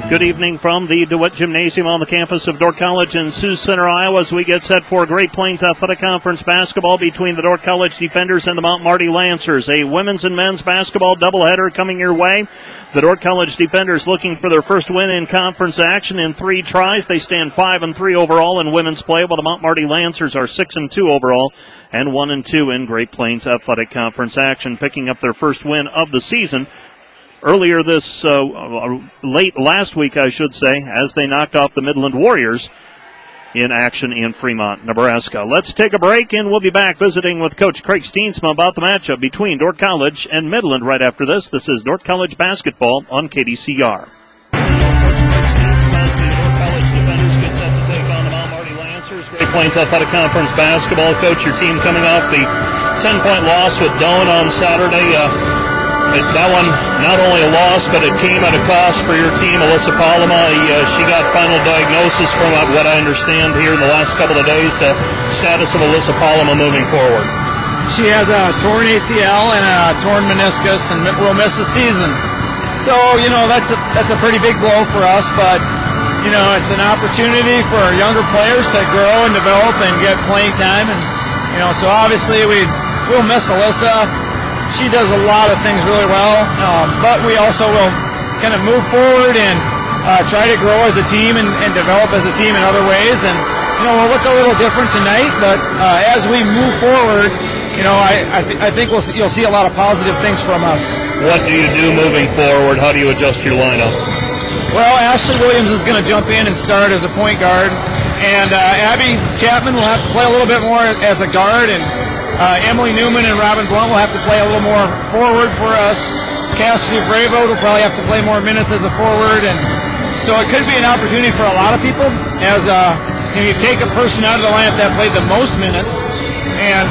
Good evening from the DeWitt Gymnasium on the campus of Dordt College in Sioux Center, Iowa, as we get set for Great Plains Athletic Conference basketball between the Dordt College Defenders and the Mount Marty Lancers. A women's and men's basketball doubleheader coming your way. The Dordt College Defenders looking for their first win in conference action in 3 tries. They stand 5-3 overall in women's play, while the Mount Marty Lancers are 6-2 overall and 1-2 in Great Plains Athletic Conference action, picking up their first win of the season earlier this late last week, I should say, as they knocked off the Midland Warriors in action in Fremont, Nebraska. Let's take a break, and we'll be back visiting with Coach Craig Steensma about the matchup between Dordt College and Midland right after this. This is Dordt College basketball on KDCR. Great Plains Athletic Conference basketball. Coach, your team coming off the 10-point loss with Doane on Saturday. That one, not only a loss, but it came at a cost for your team. Alyssa Palama, she got final diagnosis from what I understand here in the last couple of days. Status of Alyssa Palama moving forward. She has a torn ACL and a torn meniscus and will miss the season. So, that's a pretty big blow for us, but, it's an opportunity for our younger players to grow and develop and get playing time. And, so obviously we'll miss Alyssa. She does a lot of things really well, but we also will kind of move forward and try to grow as a team and develop as a team in other ways. And, we'll look a little different tonight, but as we move forward, I think you'll see a lot of positive things from us. What do you do moving forward? How do you adjust your lineup? Well, Ashley Williams is going to jump in and start as a point guard, and Abby Chapman will have to play a little bit more as a guard, and Emily Newman and Robin Blunt will have to play a little more forward for us. Cassidy Bravo will probably have to play more minutes as a forward, and so it could be an opportunity for a lot of people as you take a person out of the lineup that played the most minutes, and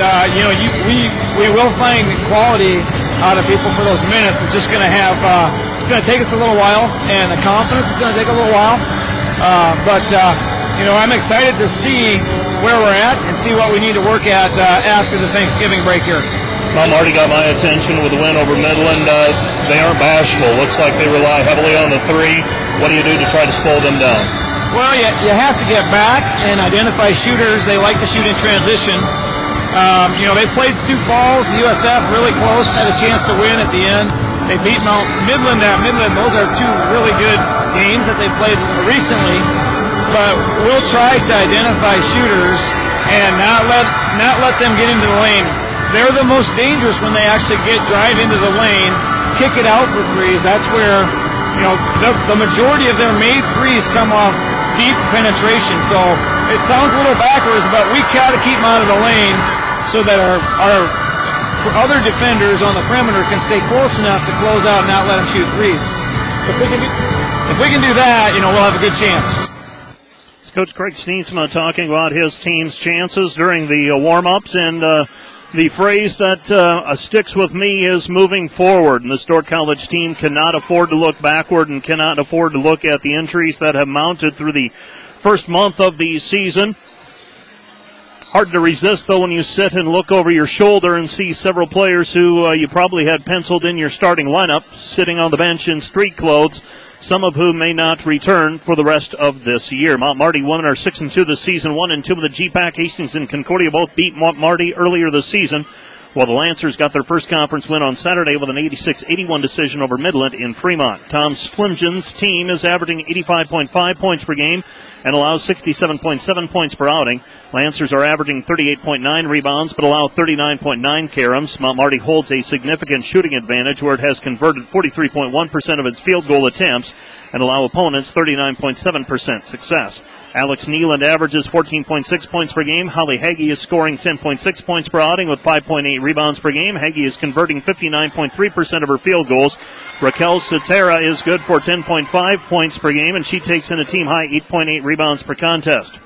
we will find quality out of people for those minutes. It's just going to it's going to take us a little while, and the confidence is going to take a little while, but I'm excited to see where we're at and see what we need to work at after the Thanksgiving break here. Mount Marty got my attention with the win over Midland. They aren't bashful. Looks like they rely heavily on the 3. What do you do to try to slow them down? Well, you have to get back and identify shooters. They like to shoot in transition. They played Sioux Falls, USF, really close, had a chance to win at the end. They beat Mount Midland at Midland. Those are 2 really good games that they played recently. But we'll try to identify shooters and not let them get into the lane. They're the most dangerous when they actually drive into the lane, kick it out for threes. That's where, the majority of their made threes come off deep penetration. So it sounds a little backwards, but we got to keep them out of the lane so that our other defenders on the perimeter can stay close enough to close out and not let them shoot threes. If we can do that, we'll have a good chance. Coach Craig Steensma talking about his team's chances during the warm-ups, and the phrase that sticks with me is moving forward. And this Dordt College team cannot afford to look backward and cannot afford to look at the injuries that have mounted through the first month of the season. Hard to resist, though, when you sit and look over your shoulder and see several players who you probably had penciled in your starting lineup sitting on the bench in street clothes, some of whom may not return for the rest of this year. Mount Marty women are 6-2 this season, 1-2 with the GPAC. Hastings and Concordia both beat Mount Marty earlier this season, while the Lancers got their first conference win on Saturday with an 86-81 decision over Midland in Fremont. Tom Slimjan's team is averaging 85.5 points per game and allows 67.7 points per outing. Lancers are averaging 38.9 rebounds but allow 39.9 caroms. Mount Marty holds a significant shooting advantage where it has converted 43.1% of its field goal attempts and allow opponents 39.7% success. Alex Nealand averages 14.6 points per game. Holly Hagee is scoring 10.6 points per outing with 5.8 rebounds per game. Hagee is converting 59.3% of her field goals. Raquel Sotera is good for 10.5 points per game, and she takes in a team-high 8.8 rebounds per contest.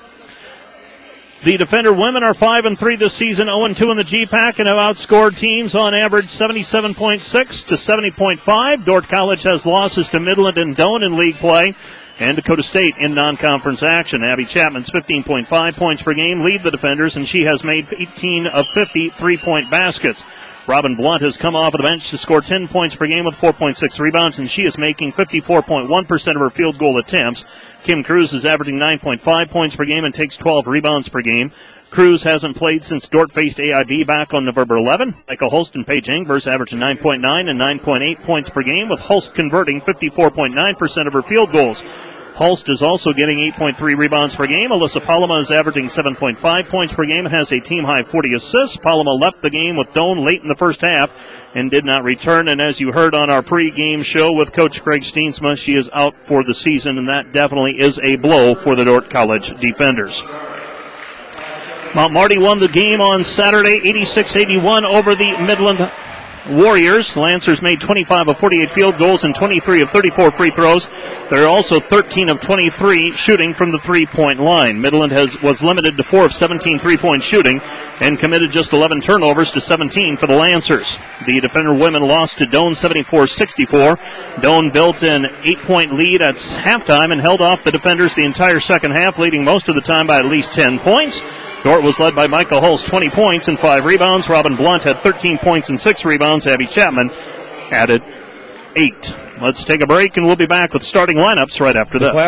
The Defender women are 5-3 this season, 0-2 in the GPAC, and have outscored teams on average 77.6 to 70.5. Dordt College has losses to Midland and Doane in league play, and Dakota State in non-conference action. Abby Chapman's 15.5 points per game lead the Defenders, and she has made 18 of 50 3-point baskets. Robin Blunt has come off of the bench to score 10 points per game with 4.6 rebounds, and she is making 54.1% of her field goal attempts. Kim Cruz is averaging 9.5 points per game and takes 12 rebounds per game. Cruz hasn't played since Dordt faced AIB back on November 11. Michael Holst and Paige Engbers averaging 9.9 and 9.8 points per game, with Holst converting 54.9% of her field goals. Holst is also getting 8.3 rebounds per game. Alyssa Paloma is averaging 7.5 points per game and has a team-high 40 assists. Paloma left the game with Doane late in the first half and did not return. And as you heard on our pregame show with Coach Craig Steensma, she is out for the season, and that definitely is a blow for the Dordt College defenders. Mount Marty won the game on Saturday, 86-81 over the Midland Warriors. Lancers made 25 of 48 field goals and 23 of 34 free throws. They're also 13 of 23 shooting from the three-point line. Midland was limited to 4 of 17 three-point shooting and committed just 11 turnovers to 17 for the Lancers. The Defender women lost to Doane 74-64. Doane built an 8-point lead at halftime and held off the Defenders the entire second half, leading most of the time by at least 10 points. Dordt was led by Michael Holst, 20 points and 5 rebounds. Robin Blunt had 13 points and 6 rebounds. Abby Chapman added 8. Let's take a break, and we'll be back with starting lineups right after this.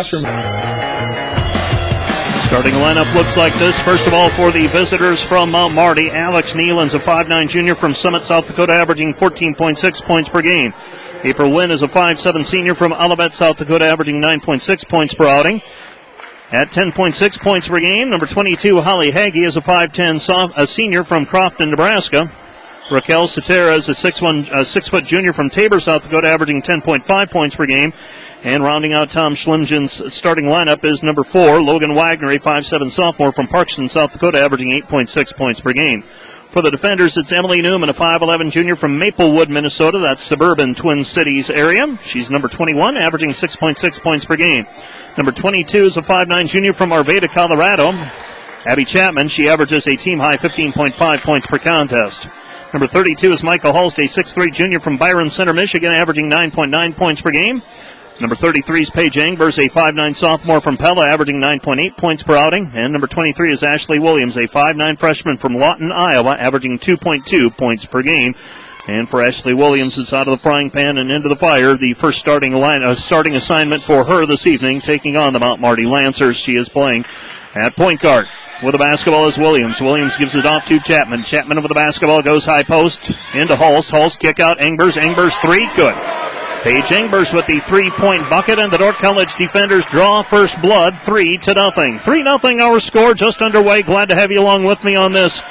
Starting lineup looks like this. First of all, for the visitors from Mount Marty, Alex Nealon's a 5'9 junior from Summit, South Dakota, averaging 14.6 points per game. April Wynn is a 5'7 senior from Olivet, South Dakota, averaging 9.6 points per outing. At 10.6 points per game, number 22, Holly Hagee, is a 5'10 senior from Crofton, Nebraska. Raquel Cetera is a 6-foot junior from Tabor, South Dakota, averaging 10.5 points per game. And rounding out Tom Schlimgen's starting lineup is number 4, Logan Wagner, a 5'7 sophomore from Parkston, South Dakota, averaging 8.6 points per game. For the Defenders, it's Emily Newman, a 5'11 junior from Maplewood, Minnesota. That's suburban Twin Cities area. She's number 21, averaging 6.6 points per game. Number 22 is a 5'9 junior from Arvada, Colorado. Abby Chapman, she averages a team-high 15.5 points per contest. Number 32 is Michael Holst, a 6'3 junior from Byron Center, Michigan, averaging 9.9 points per game. Number 33 is Paige Engbers, a 5'9 sophomore from Pella, averaging 9.8 points per outing. And number 23 is Ashley Williams, a 5'9 freshman from Lawton, Iowa, averaging 2.2 points per game. And for Ashley Williams, it's out of the frying pan and into the fire. The first starting assignment for her this evening, taking on the Mount Marty Lancers. She is playing at point guard. With the basketball is Williams. Williams gives it off to Chapman. Chapman over the basketball, goes high post into Hulse. Hulse kick out Engbers. Engbers 3, good. Paige Engbers with the 3-point bucket, and the Dordt College defenders draw first blood 3-0. 3-0 our score, just underway. Glad to have you along with me on this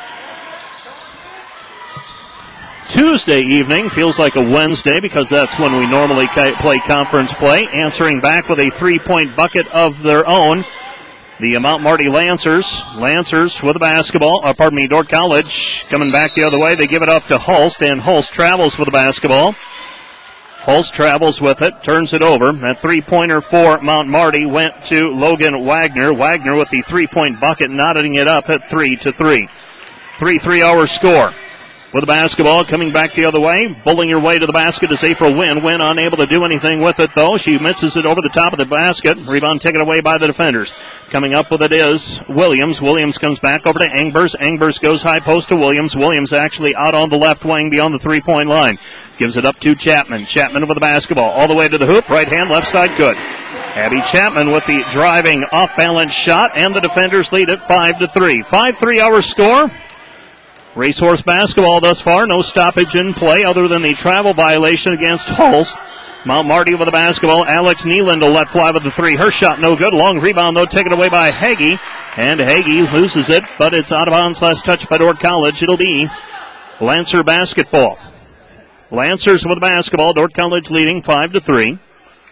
Tuesday evening. Feels like a Wednesday because that's when we normally play conference play. Answering back with a 3-point bucket of their own, the Mount Marty Lancers. Lancers with the basketball. Dordt College coming back the other way. They give it up to Hulst, and Hulst travels with the basketball. Hulst travels with it, turns it over. That 3-pointer for Mount Marty went to Logan Wagner. Wagner with the 3-point bucket, knotting it up at 3-3. 3-3 our score. With the basketball coming back the other way. Bowling her way to the basket is April Wynn. Wynn unable to do anything with it, though. She misses it over the top of the basket. Rebound taken away by the defenders. Coming up with it is Williams. Williams comes back over to Engbers. Engbers goes high post to Williams. Williams actually out on the left wing beyond the 3-point line. Gives it up to Chapman. Chapman with the basketball. All the way to the hoop. Right hand, left side, good. Abby Chapman with the driving off-balance shot, and the defenders lead it 5-3. 5-3 our score. Racehorse basketball thus far. No stoppage in play other than the travel violation against Hulse. Mount Marty with the basketball. Alex Nealon to let fly with the 3. Her shot no good. Long rebound, though, taken away by Hagee. And Hagee loses it, but it's out of bounds. Last touch by Dordt College. It'll be Lancer basketball. Lancers with the basketball. Dordt College leading 5-3.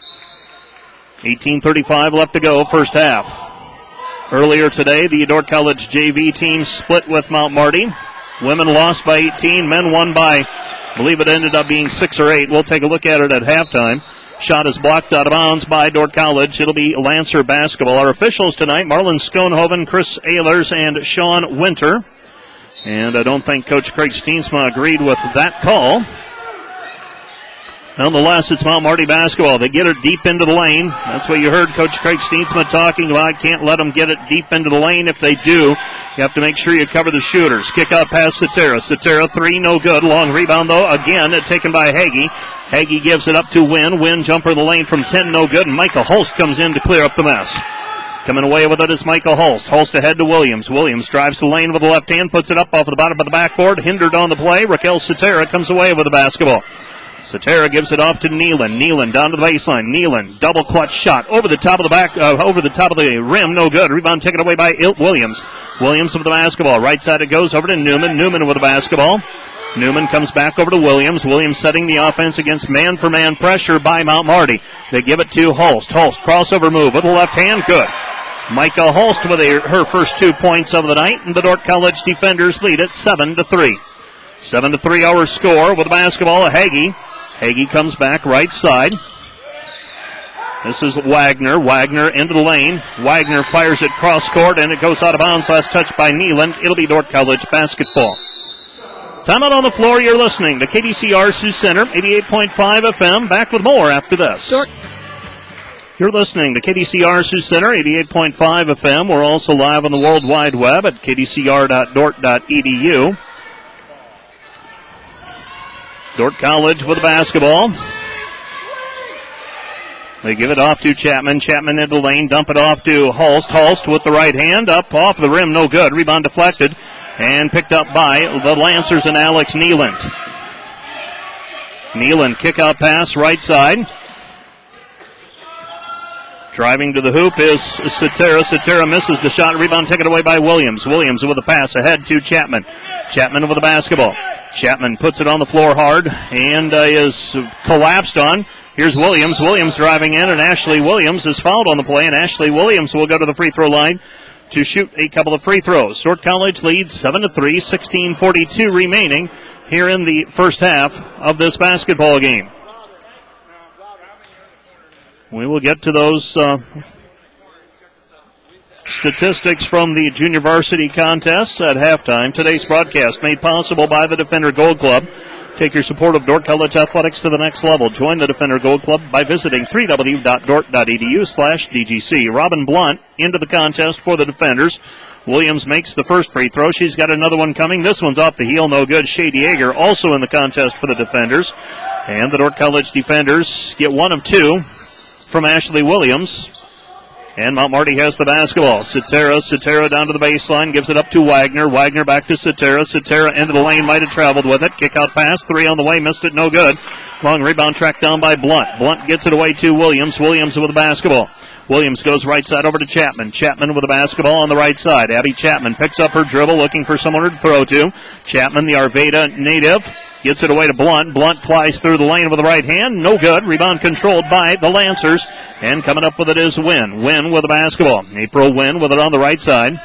18:35 left to go, first half. Earlier today, the Dordt College JV team split with Mount Marty. Women lost by 18. Men won by, I believe it ended up being 6 or 8. We'll take a look at it at halftime. Shot is blocked out of bounds by Dordt College. It'll be Lancer basketball. Our officials tonight, Marlon Schoenhoven, Chris Ehlers, and Sean Winter. And I don't think Coach Craig Steensma agreed with that call. Nonetheless, it's Mount Marty basketball. They get it deep into the lane. That's what you heard Coach Craig Steensma talking about. Can't let them get it deep into the lane. If they do, you have to make sure you cover the shooters. Kick out past Cetera. Cetera, three, no good. Long rebound, though, again, taken by Hagee. Hagee gives it up to Wynn. Wynn jumper in the lane from 10, no good. And Michael Holst comes in to clear up the mess. Coming away with it is Michael Holst. Holst ahead to Williams. Williams drives the lane with the left hand, puts it up off the bottom of the backboard. Hindered on the play. Raquel Cetera comes away with the basketball. Cetera gives it off to Nealon. Nealon down to the baseline. Nealon, double clutch shot over the top of the over the top of the rim. No good. Rebound taken away by Williams. Williams with the basketball. Right side it goes over to Newman. Newman with the basketball. Newman comes back over to Williams. Williams setting the offense against man-for-man pressure by Mount Marty. They give it to Holst. Holst, crossover move with the left hand. Good. Micah Holst with her first 2 points of the night, and the Dordt College defenders lead it 7-3. 7-3 our score with the basketball. Hagee. Hagee comes back right side. This is Wagner. Wagner into the lane. Wagner fires it cross court, and it goes out of bounds. Last touch by Nealon. It'll be Dordt College basketball. Timeout on the floor. You're listening to KDCR Sioux Center, 88.5 FM. Back with more after this. You're listening to KDCR Sioux Center, 88.5 FM. We're also live on the World Wide Web at kdcr.dort.edu. Dordt College with the basketball. They give it off to Chapman. Chapman into the lane. Dump it off to Holst. Holst with the right hand. Up off the rim. No good. Rebound deflected. And picked up by the Lancers and Alex Nealon. Nealon kick out pass right side. Driving to the hoop is Cetera. Cetera misses the shot. Rebound taken away by Williams. Williams with a pass ahead to Chapman. Chapman with the basketball. Chapman puts it on the floor hard and is collapsed on. Here's Williams. Williams driving in, and Ashley Williams is fouled on the play, and Ashley Williams will go to the free throw line to shoot a couple of free throws. Dordt College leads 7-3, 16:42 remaining here in the first half of this basketball game. We will get to those statistics from the junior varsity contests at halftime. Today's broadcast made possible by the Defender Gold Club. Take your support of Dordt College athletics to the next level. Join the Defender Gold Club by visiting www.dort.edu/DGC. Robin Blunt into the contest for the Defenders. Williams makes the first free throw. She's got another one coming. This one's off the heel, no good. Shea Dieger also in the contest for the Defenders. And the Dordt College Defenders get one of two from Ashley Williams. And Mount Marty has the basketball. Cetera down to the baseline, gives it up to Wagner. Wagner back to Cetera. Cetera into the lane, might have traveled with it. Kick out pass, three on the way, missed it, no good. Long rebound tracked down by Blunt. Blunt gets it away to Williams. Williams with the basketball. Williams goes right side over to Chapman. Chapman with the basketball on the right side. Abby Chapman picks up her dribble, looking for someone to throw to. Chapman, the Arvada native, gets it away to Blunt. Blunt flies through the lane with the right hand. No good. Rebound controlled by the Lancers. And coming up with it is Wynn. Wynn with the basketball. April Wynn with it on the right side.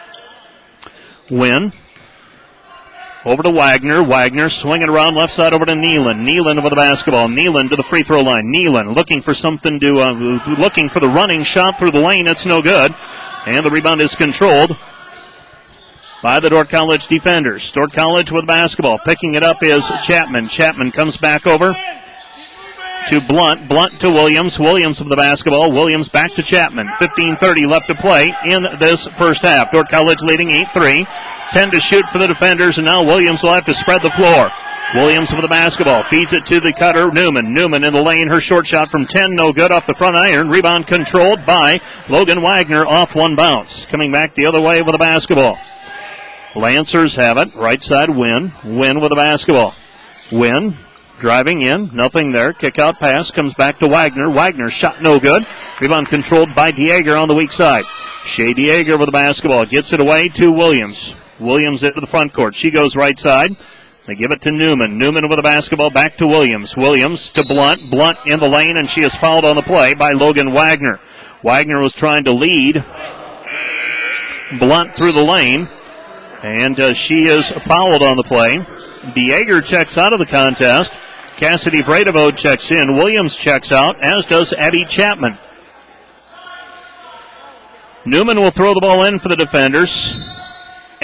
Wynn. Over to Wagner. Wagner swinging around left side over to Nealon. Nealon with the basketball. Nealon to the free throw line. Nealon looking for something to, looking for the running shot through the lane. It's no good. And the rebound is controlled by the Dordt College defenders. Dordt College with basketball. Picking it up is Chapman. Chapman comes back over to Blunt. Blunt to Williams. Williams with the basketball. Williams back to Chapman. 15:30 left to play in this first half. Dordt College leading 8-3. 10 to shoot for the defenders, and now Williams will have to spread the floor. Williams with the basketball. Feeds it to the cutter, Newman. Newman in the lane. Her short shot from 10. No good off the front iron. Rebound controlled by Logan Wagner off one bounce. Coming back the other way with the basketball. Lancers have it. Right side, Wynn. Wynn with the basketball. Wynn driving in. Nothing there. Kick out pass. Comes back to Wagner. Wagner shot no good. Rebound controlled by Dieger on the weak side. Shea Dieger with the basketball. Gets it away to Williams. Williams into the front court. She goes right side. They give it to Newman. Newman with the basketball back to Williams. Williams to Blunt. Blunt in the lane, and she is fouled on the play by Logan Wagner. Wagner was trying to lead Blunt through the lane, and she is fouled on the play. Dieger checks out of the contest. Cassidy Bradevode checks in. Williams checks out, as does Abby Chapman. Newman will throw the ball in for the defenders.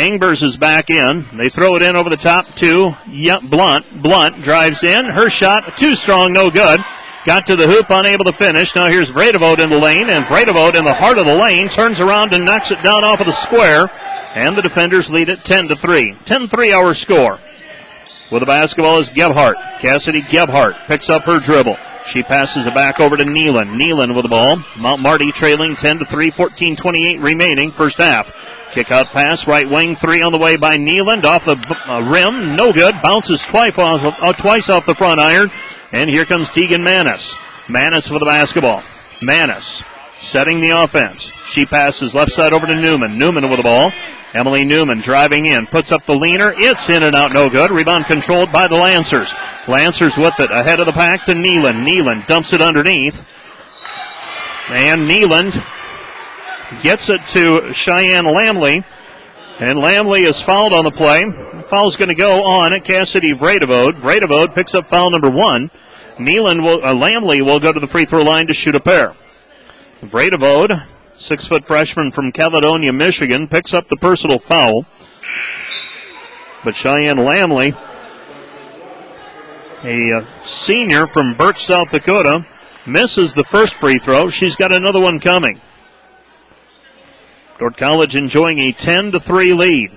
Engbers is back in. They throw it in over the top to Blunt. Blunt drives in. Her shot, too strong, no good. Got to the hoop, unable to finish. Now here's Vredevode in the lane, and Vredevode in the heart of the lane turns around and knocks it down off of the square, and the defenders lead it 10-3. 10-3 our score. With the basketball is Gebhardt. Cassidy Gebhardt picks up her dribble. She passes it back over to Nealon. Nealon with the ball. Mount Marty trailing 10-3, 14:28 remaining first half. Kick out pass, right wing, three on the way by Nealon. Off the rim, no good. Bounces twice off the front iron. And here comes Tegan Manis. Manis for the basketball. Manis setting the offense. She passes left side over to Newman. Newman with the ball. Emily Newman driving in. Puts up the leaner. It's in and out, no good. Rebound controlled by the Lancers. Lancers with it ahead of the pack to Nealon. Nealon dumps it underneath. And Nealon gets it to Cheyenne Lamley. And Lamley is fouled on the play. The foul's going to go on at Cassidy Vredevode. Vredevode picks up foul number 1. Lamley will go to the free throw line to shoot a pair. Vredevode, 6-foot freshman from Caledonia, Michigan, picks up the personal foul. But Cheyenne Lamley, a senior from Birch, South Dakota, misses the first free throw. She's got another one coming. Dordt College enjoying a 10-3 lead.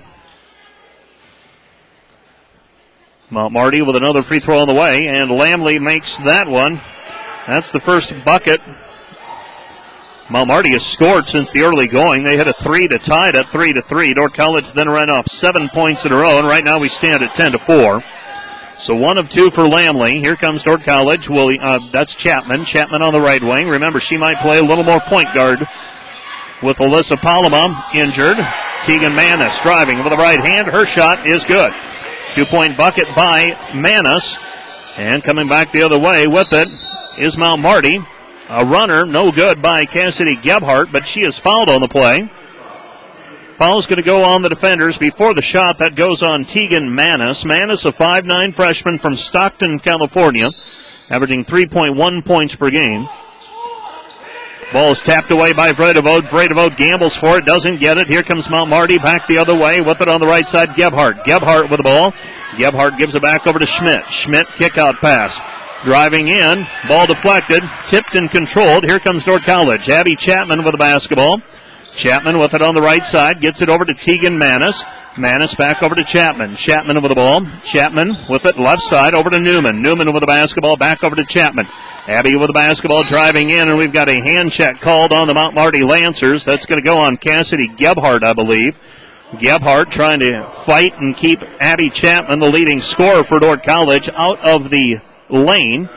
Mount Marty with another free throw on the way, and Lamley makes that one. That's the first bucket. Mount Marty has scored since the early going. They hit a 3 to tie it at 3-3. Dordt College then ran off 7 points in a row, and right now we stand at 10-4. So 1 of 2 for Lamley. Here comes Dordt College. That's Chapman. Chapman on the right wing. Remember, she might play a little more point guard with Alyssa Palama injured. Tegan Manis driving with the right hand. Her shot is good. 2-point bucket by Manis. And coming back the other way with it is Mount Marty. A runner, no good by Cassidy Gebhardt, but she is fouled on the play. Foul's going to go on the defenders before the shot. That goes on Tegan Manis. Manis, a 5'9 freshman from Stockton, California, averaging 3.1 points per game. Ball is tapped away by Vredevode. Vredevode gambles for it, doesn't get it. Here comes Mount Marty back the other way with it on the right side. Gebhardt. Gebhardt with the ball. Gebhardt gives it back over to Schmidt. Schmidt kick out pass. Driving in, ball deflected, tipped and controlled. Here comes Dordt College. Abby Chapman with the basketball. Chapman with it on the right side, gets it over to Tegan Manis. Manis back over to Chapman. Chapman with the ball. Chapman with it left side over to Newman. Newman with the basketball back over to Chapman. Abby with the basketball driving in, and we've got a hand check called on the Mount Marty Lancers. That's going to go on Cassidy Gebhardt, I believe. Gebhardt trying to fight and keep Abby Chapman, the leading scorer for Dordt College, out of the lane.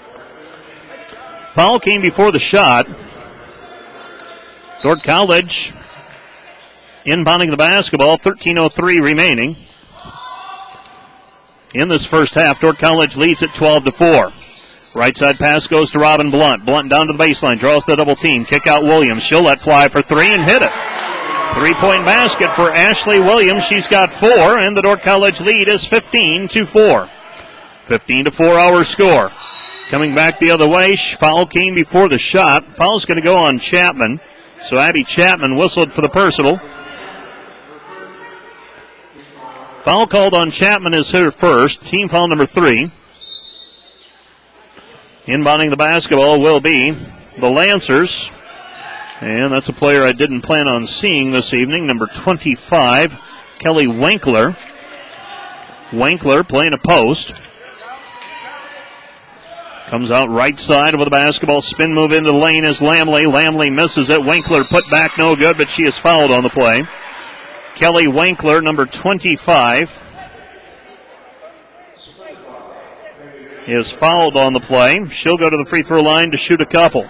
Foul came before the shot. Dordt College inbounding the basketball, 13:03 remaining. In this first half, Dordt College leads at 12-4. Right side pass goes to Robin Blunt. Blunt down to the baseline, draws the double team. Kick out Williams. She'll let fly for 3 and hit it. 3-point basket for Ashley Williams. She's got 4, and the Dordt College lead is 15-4. 15-4 our score. Coming back the other way, foul came before the shot. Foul's going to go on Chapman. So Abby Chapman whistled for the personal. Foul called on Chapman is her first. Team foul number 3. Inbounding the basketball will be the Lancers. And that's a player I didn't plan on seeing this evening. Number 25, Kelly Winkler. Winkler playing a post. Comes out right side with the basketball. Spin move into the lane is Lamley. Lamley misses it. Winkler put back no good, but she is fouled on the play. Kelly Winkler, number 25, is fouled on the play. She'll go to the free throw line to shoot a couple.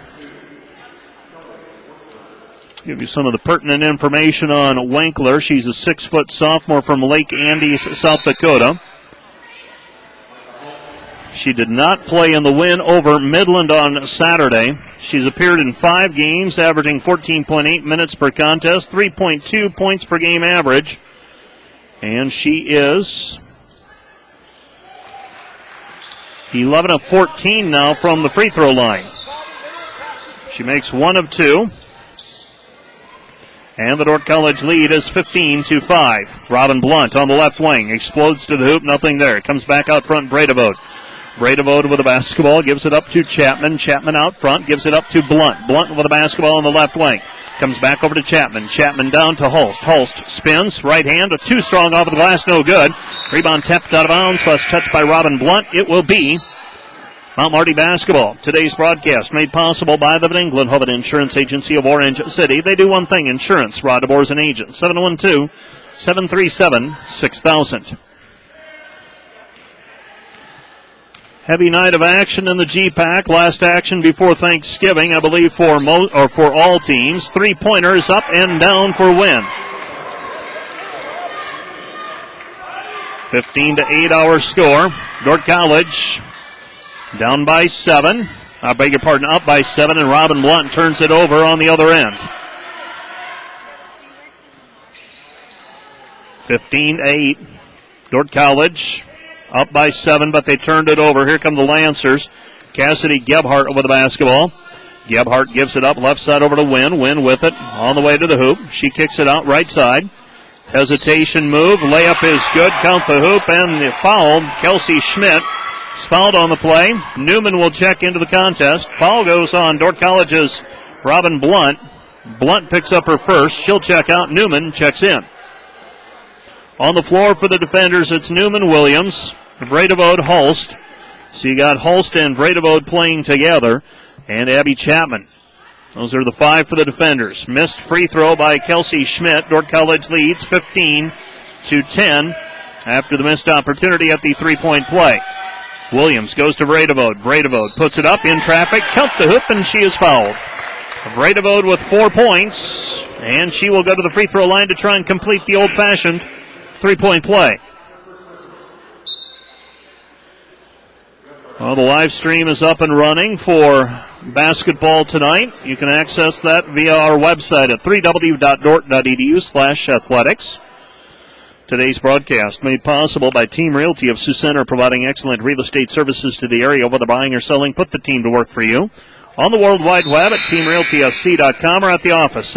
Give you some of the pertinent information on Winkler. She's a 6-foot sophomore from Lake Andes, South Dakota. She did not play in the win over Midland on Saturday. She's appeared in 5 games, averaging 14.8 minutes per contest, 3.2 points per game average. And she is 11 of 14 now from the free throw line. She makes 1 of 2. And the Dordt College lead is 15-5. Robin Blunt on the left wing. Explodes to the hoop. Nothing there. Comes back out front. Bredevode. Bredevode with the basketball. Gives it up to Chapman. Chapman out front. Gives it up to Blunt. Blunt with the basketball on the left wing. Comes back over to Chapman. Chapman down to Holst. Holst spins. Right hand. Too strong off of the glass. No good. Rebound tapped out of bounds. Last touched by Robin Blunt. It will be Mount Marty basketball. Today's broadcast made possible by the Van Englenhoven Insurance Agency of Orange City. They do one thing, insurance. Rod DeBoer's an agent. 712-737-6000. Heavy night of action in the GPAC. Last action before Thanksgiving, I believe, for all teams. 3-pointers up and down for win. 15-8 our score. Dordt College down by 7. I beg your pardon, up by 7, and Robin Blunt turns it over on the other end. 15-8. Dordt College up by 7, but they turned it over. Here come the Lancers. Cassidy Gebhardt with the basketball. Gebhardt gives it up left side over to Wynn. Wynn with it on the way to the hoop. She kicks it out right side. Hesitation move. Layup is good. Count the hoop and the foul. Kelsey Schmidt is fouled on the play. Newman will check into the contest. Foul goes on Dordt College's Robin Blunt. Blunt picks up her first. She'll check out. Newman checks in. On the floor for the defenders, it's Newman, Williams, Bredevode, Holst. So you got Holst and Bredevode playing together, and Abby Chapman. Those are the 5 for the defenders. Missed free throw by Kelsey Schmidt. Dordt College leads 15-10 after the missed opportunity at the 3-point play. Williams goes to Bredevode. Bredevode puts it up in traffic. Count the hoop, and she is fouled. Bredevode with 4 points, and she will go to the free throw line to try and complete the old-fashioned 3-point play. Well, the live stream is up and running for basketball tonight. You can access that via our website at www.dordt.edu/athletics. Today's broadcast made possible by Team Realty of Sioux Center, providing excellent real estate services to the area. Whether buying or selling, put the team to work for you. On the World Wide Web at teamrealtysc.com or at the office,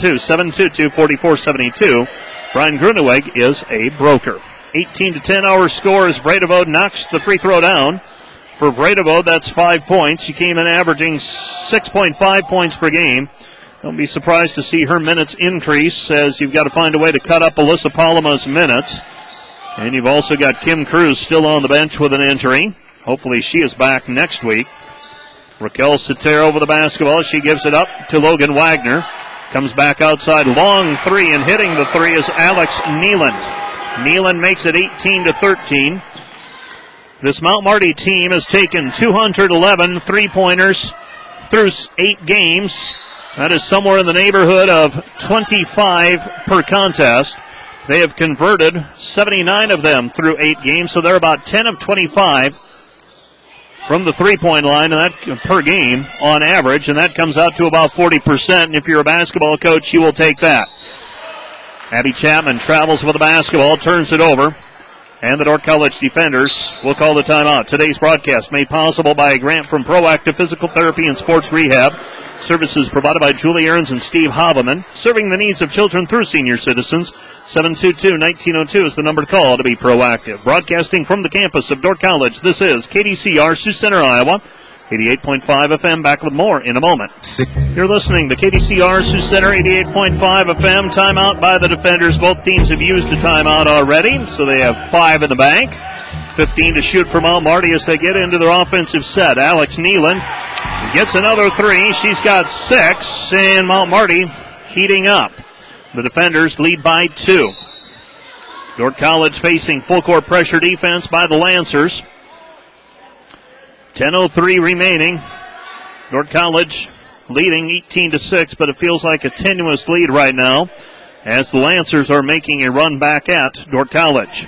712-722-4472. Brian Gruneweg is a broker. 18-10 our score as Bredevode knocks the free throw down. For Bredevode, that's 5 points. She came in averaging 6.5 points per game. Don't be surprised to see her minutes increase, as you've got to find a way to cut up Alyssa Palama's minutes. And you've also got Kim Cruz still on the bench with an injury. Hopefully she is back next week. Raquel Sotero with the basketball. She gives it up to Logan Wagner. Comes back outside, long 3, and hitting the 3 is Alex Neeland. Neeland makes it 18-13. This Mount Marty team has taken 211 3-pointers through 8 games. That is somewhere in the neighborhood of 25 per contest. They have converted 79 of them through 8 games, so they're about 10 of 25 from the 3-point line, and that per game on average, and that comes out to about 40%. And if you're a basketball coach, you will take that. Abby Chapman travels with the basketball, turns it over, and the Dordt College defenders will call the timeout. Today's broadcast made possible by a grant from Proactive Physical Therapy and Sports Rehab. Services provided by Julie Ahrens and Steve Haveman, serving the needs of children through senior citizens. 722-1902 is the number to call to be proactive. Broadcasting from the campus of Dordt College, this is KDCR Sioux Center, Iowa. 88.5 FM, back with more in a moment. You're listening to KDCR Sioux Center, 88.5 FM. Timeout by the defenders. Both teams have used a timeout already, so they have 5 in the bank. 15 to shoot for Mount Marty as they get into their offensive set. Alex Neeland gets another 3. She's got 6, and Mount Marty heating up. The defenders lead by 2. Dordt College facing full court pressure defense by the Lancers. 10:03 remaining. Dordt College leading 18-6, but it feels like a tenuous lead right now as the Lancers are making a run back at Dordt College.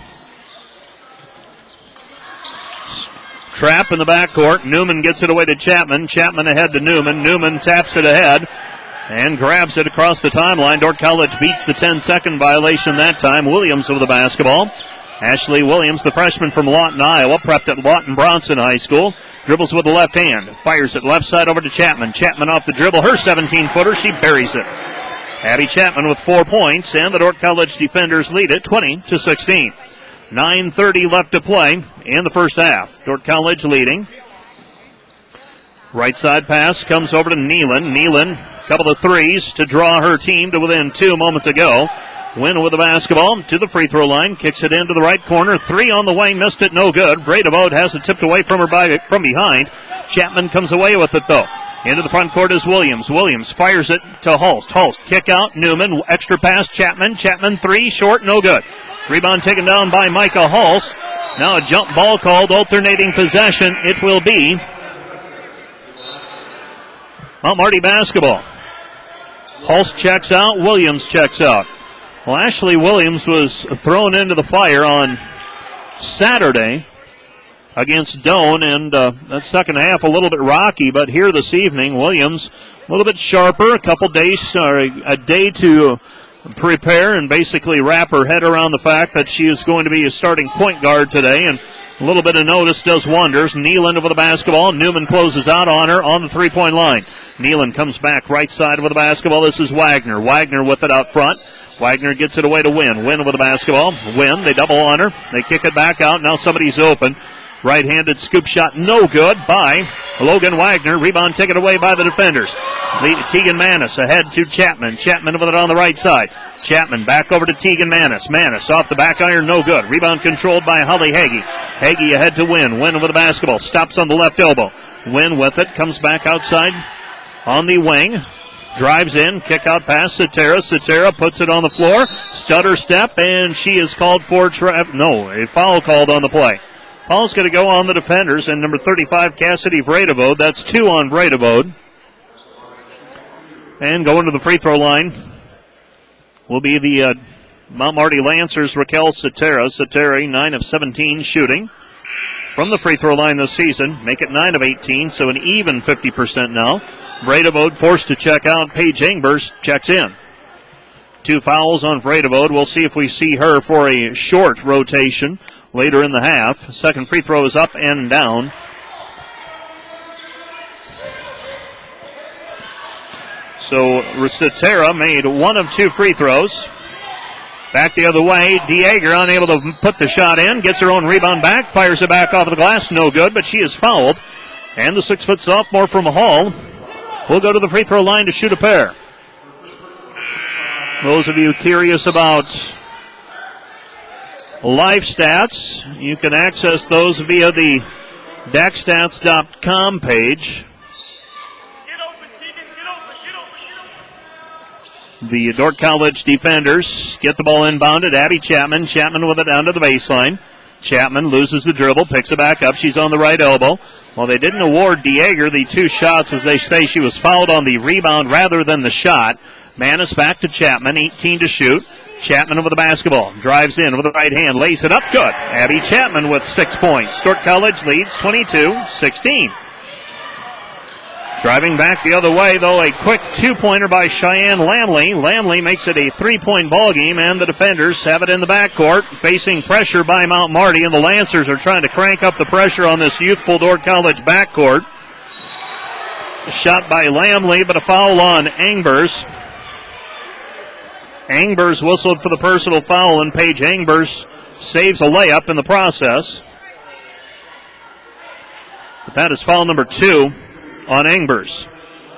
Trap in the backcourt. Newman gets it away to Chapman. Chapman ahead to Newman. Newman taps it ahead and grabs it across the timeline. Dordt College beats the 10-second violation that time. Williams with the basketball. Ashley Williams, the freshman from Lawton, Iowa, prepped at Lawton Bronson High School. Dribbles with the left hand. Fires it left side over to Chapman. Chapman off the dribble. Her 17-footer. She buries it. Abby Chapman with 4 points, and the Dordt College defenders lead it 20-16. 9:30 left to play in the first half. Dordt College leading. Right side pass comes over to Nealon. Nealon, couple of threes to draw her team to within 2 moments ago. Wynn with the basketball to the free throw line, kicks it into the right corner. 3 on the way, missed it, no good. Vredevode has it tipped away from her from behind. Chapman comes away with it though. Into the front court is Williams. Williams fires it to Holst. Holst, kick out, Newman, extra pass, Chapman. Chapman, 3, short, no good. Rebound taken down by Micah Holst. Now a jump ball called, alternating possession. It will be Mount Marty basketball. Holst checks out, Williams checks out. Well, Ashley Williams was thrown into the fire on Saturday against Doane, and that second half a little bit rocky, but here this evening, Williams a little bit sharper, a day to prepare and basically wrap her head around the fact that she is going to be a starting point guard today, and a little bit of notice does wonders. Nealon with the basketball. Newman closes out on her on the three-point line. Nealon comes back right side with the basketball. This is Wagner. Wagner with it out front. Wagner gets it away to Wynn. Wynn with the basketball. Wynn, they double on her. They kick it back out. Now somebody's open. Right-handed scoop shot, no good by Logan Wagner. Rebound taken away by the defenders. Tegan Manis ahead to Chapman. Chapman with it on the right side. Chapman back over to Tegan Manis. Manis off the back iron, no good. Rebound controlled by Holly Hagee. Hagee ahead to Wynn. Wynn with the basketball. Stops on the left elbow. Wynn with it. Comes back outside on the wing. Drives in. Kick out pass. Satera puts it on the floor. Stutter step, and she is called for a foul called on the play. Foul's going to go on the defenders, and number 35, Cassidy Vredevode. That's 2 on Vredevode. And going to the free throw line will be the Mount Marty Lancers, Raquel Satera. Satera, 9 of 17 shooting from the free throw line this season. Make it 9 of 18, so an even 50% now. Vredevode forced to check out. Paige Engbers checks in. 2 fouls on Vredevode. We'll see if we see her for a short rotation later in the half. Second free throw is up and down. So Satera made 1 of 2 free throws. Back the other way. Dieger unable to put the shot in. Gets her own rebound back. Fires it back off of the glass. No good, but she is fouled. And the 6-foot sophomore from Hall will go to the free throw line to shoot a pair. Those of you curious about live stats, you can access those via the DACstats.com page. The Dordt College defenders get the ball inbounded. Abby Chapman. Chapman with it down to the baseline. Chapman loses the dribble, picks it back up. She's on the right elbow. Well, they didn't award Dieger the 2 shots, as they say she was fouled on the rebound rather than the shot. Manis back to Chapman, 18 to shoot. Chapman with the basketball. Drives in with the right hand, lays it up, good. Abby Chapman with 6 points. Dordt College leads 22-16. Driving back the other way, though, a quick 2-pointer by Cheyenne Lamley. Lamley makes it a 3-point ball game, and the defenders have it in the backcourt, facing pressure by Mount Marty, and the Lancers are trying to crank up the pressure on this youthful Dordt College backcourt. A shot by Lamley, but a foul on Engbers. Engbers whistled for the personal foul, and Paige Engbers saves a layup in the process. But that is foul number 2 on Engbers.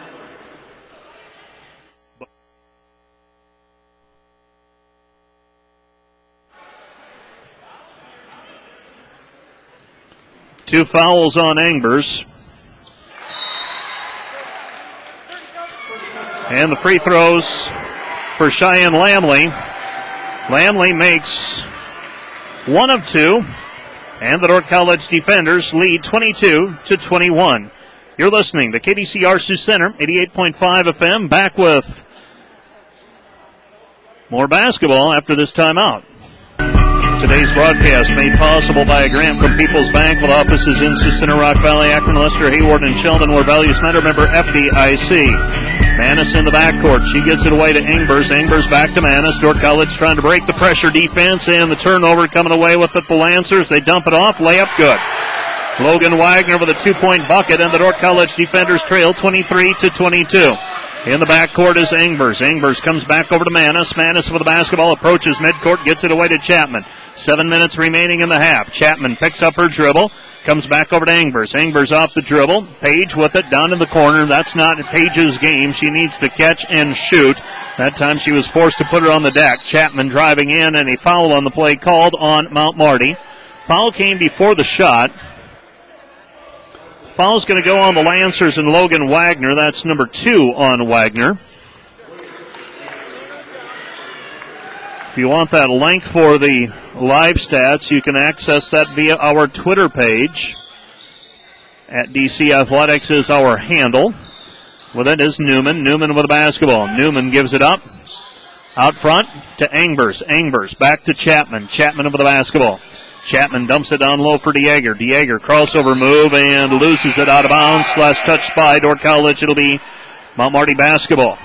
Two fouls on Engbers. And the free throws for Cheyenne Lamley. Lamley makes 1 of 2. And the Dordt College defenders lead 22-21. You're listening to KDCR Sioux Center, 88.5 FM. Back with more basketball after this timeout. Today's broadcast made possible by a grant from People's Bank with offices in Sioux Center, Rock Valley, Akron, Lester, Hayward, and Sheldon, where values matter. Member FDIC. Manis in the backcourt. She gets it away to Engbers. Engbers back to Manis. Dordt College trying to break the pressure defense, and the turnover coming away with it. The Lancers, they dump it off. Layup good. Logan Wagner with a 2-point bucket, and the Dordt College defenders trail 23-22. In the backcourt is Engbers. Engbers comes back over to Manis. Manis with the basketball, approaches midcourt, gets it away to Chapman. 7 minutes remaining in the half. Chapman picks up her dribble, comes back over to Engbers. Engbers off the dribble. Page with it down in the corner. That's not Page's game. She needs to catch and shoot. That time she was forced to put it on the deck. Chapman driving in, and a foul on the play called on Mount Marty. Foul came before the shot. Foul's going to go on the Lancers and Logan Wagner. That's number 2 on Wagner. If you want that link for the live stats, you can access that via our Twitter page. At DC Athletics is our handle. With it is Newman. Newman with the basketball. Newman gives it up. Out front to Engbers. Engbers back to Chapman. Chapman with the basketball. Chapman dumps it down low for DeYager. DeYager crossover move and loses it out of bounds. Last touch by Dordt College. It'll be Mount Marty basketball.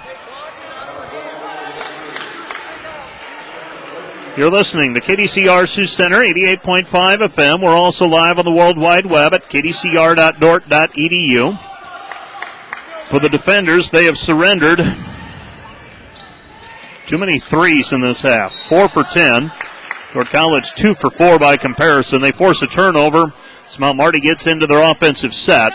You're listening to KDCR Sioux Center, 88.5 FM. We're also live on the World Wide Web at kdcr.dort.edu. For the defenders, they have surrendered too many threes in this half. 4 for 10. Dordt College 2 for 4 by comparison. They force a turnover as Mount Marty gets into their offensive set.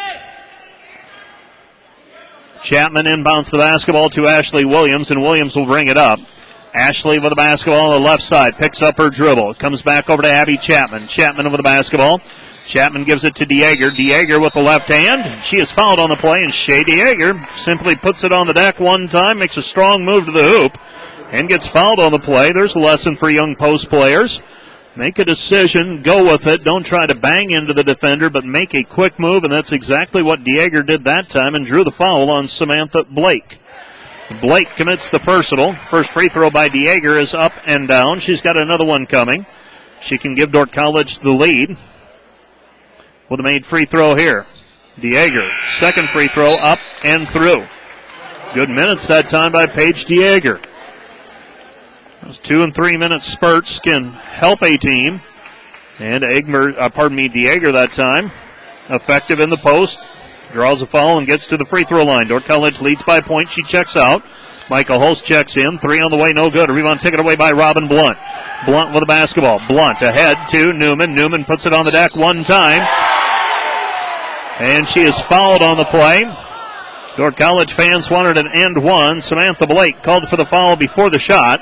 Chapman inbounds the basketball to Ashley Williams, and Williams will bring it up. Ashley with the basketball on the left side, picks up her dribble. Comes back over to Abby Chapman. Chapman with the basketball. Chapman gives it to DeYager. DeYager with the left hand. She is fouled on the play, and Shea DeYager simply puts it on the deck one time, makes a strong move to the hoop, and gets fouled on the play. There's a lesson for young post players. Make a decision, go with it. Don't try to bang into the defender, but make a quick move, and that's exactly what DeYager did that time and drew the foul on Samantha Blake. Blake commits the personal. First free throw by DeYager is up and down. She's got another one coming. She can give Dordt College the lead with a made free throw here. DeYager, second free throw up and through. Good minutes that time by Paige DeYager. Those 2 and 3 minute spurts can help a team. And DeYager that time, effective in the post, draws a foul and gets to the free throw line. Dordt College leads by a point. She checks out. Michael Holst checks in. 3 on the way, no good. A rebound taken away by Robin Blunt. Blunt with the basketball. Blunt ahead to Newman. Newman puts it on the deck one time. And she is fouled on the play. Dordt College fans wanted an and one. Samantha Blake called for the foul before the shot.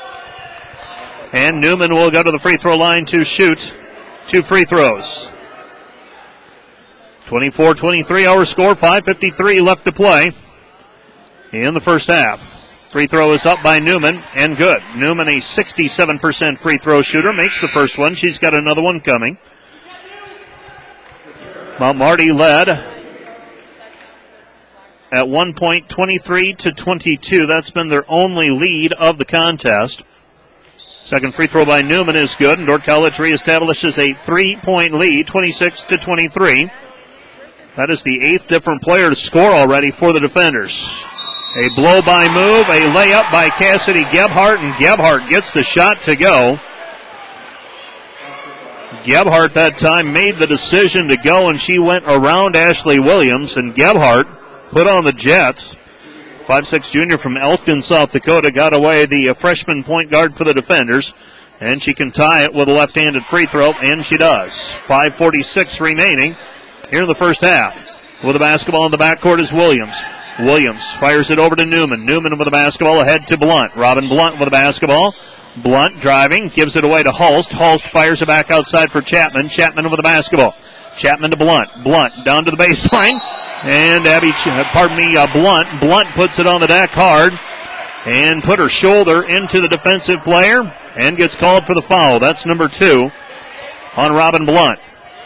And Newman will go to the free throw line to shoot 2 free throws. 24-23 our score, 5:53 left to play in the first half. Free throw is up by Newman and good. Newman, a 67% free throw shooter, makes the first one. She's got another one coming. Mount Marty led at 1 point, 23-22. That's been their only lead of the contest. Second free throw by Newman is good, and Dordt College reestablishes a 3-point lead, 26-23. That is the 8th different player to score already for the defenders. A blow-by move, a layup by Cassidy Gebhardt, and Gebhardt gets the shot to go. Gebhardt that time made the decision to go, and she went around Ashley Williams, and Gebhardt put on the Jets. 5'6" junior from Elkton, South Dakota, got away the freshman point guard for the defenders, and she can tie it with a left-handed free throw, and she does. 5:46 remaining here in the first half. With the basketball in the backcourt is Williams. Williams fires it over to Newman. Newman with the basketball ahead to Blunt. Robin Blunt with the basketball. Blunt driving, gives it away to Hulst. Hulst fires it back outside for Chapman. Chapman with the basketball. Chapman to Blunt. Blunt down to the baseline. And Blunt. Blunt puts it on the deck hard and put her shoulder into the defensive player and gets called for the foul. That's number 2 on Robin Blunt.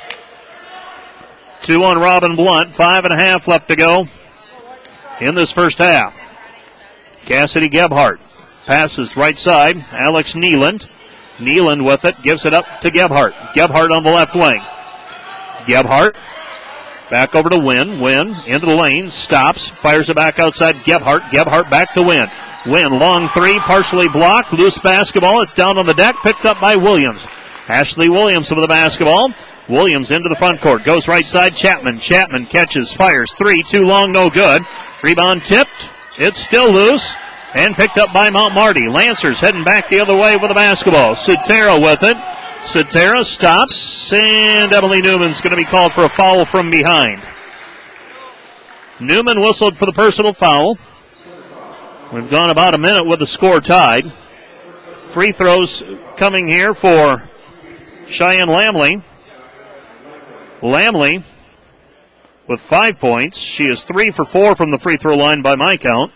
2 on Robin Blunt. 5.5 left to go in this first half. Cassidy Gebhardt passes right side. Alex Neeland. Neeland with it. Gives it up to Gebhardt. Gebhardt on the left wing. Gebhardt back over to Wynn. Wynn into the lane. Stops. Fires it back outside Gebhardt. Gebhardt back to Wynn. Wynn, long 3, partially blocked. Loose basketball. It's down on the deck. Picked up by Williams. Ashley Williams with the basketball. Williams into the front court. Goes right side. Chapman. Chapman catches. Fires. 3. Too long. No good. Rebound tipped. It's still loose and picked up by Mount Marty. Lancers heading back the other way with the basketball. Sotero with it. Sotero stops, and Emily Newman's going to be called for a foul from behind. Newman whistled for the personal foul. We've gone about a minute with the score tied. Free throws coming here for Cheyenne Lamley. Lamley with 5 points. She is 3 for 4 from the free throw line by my count.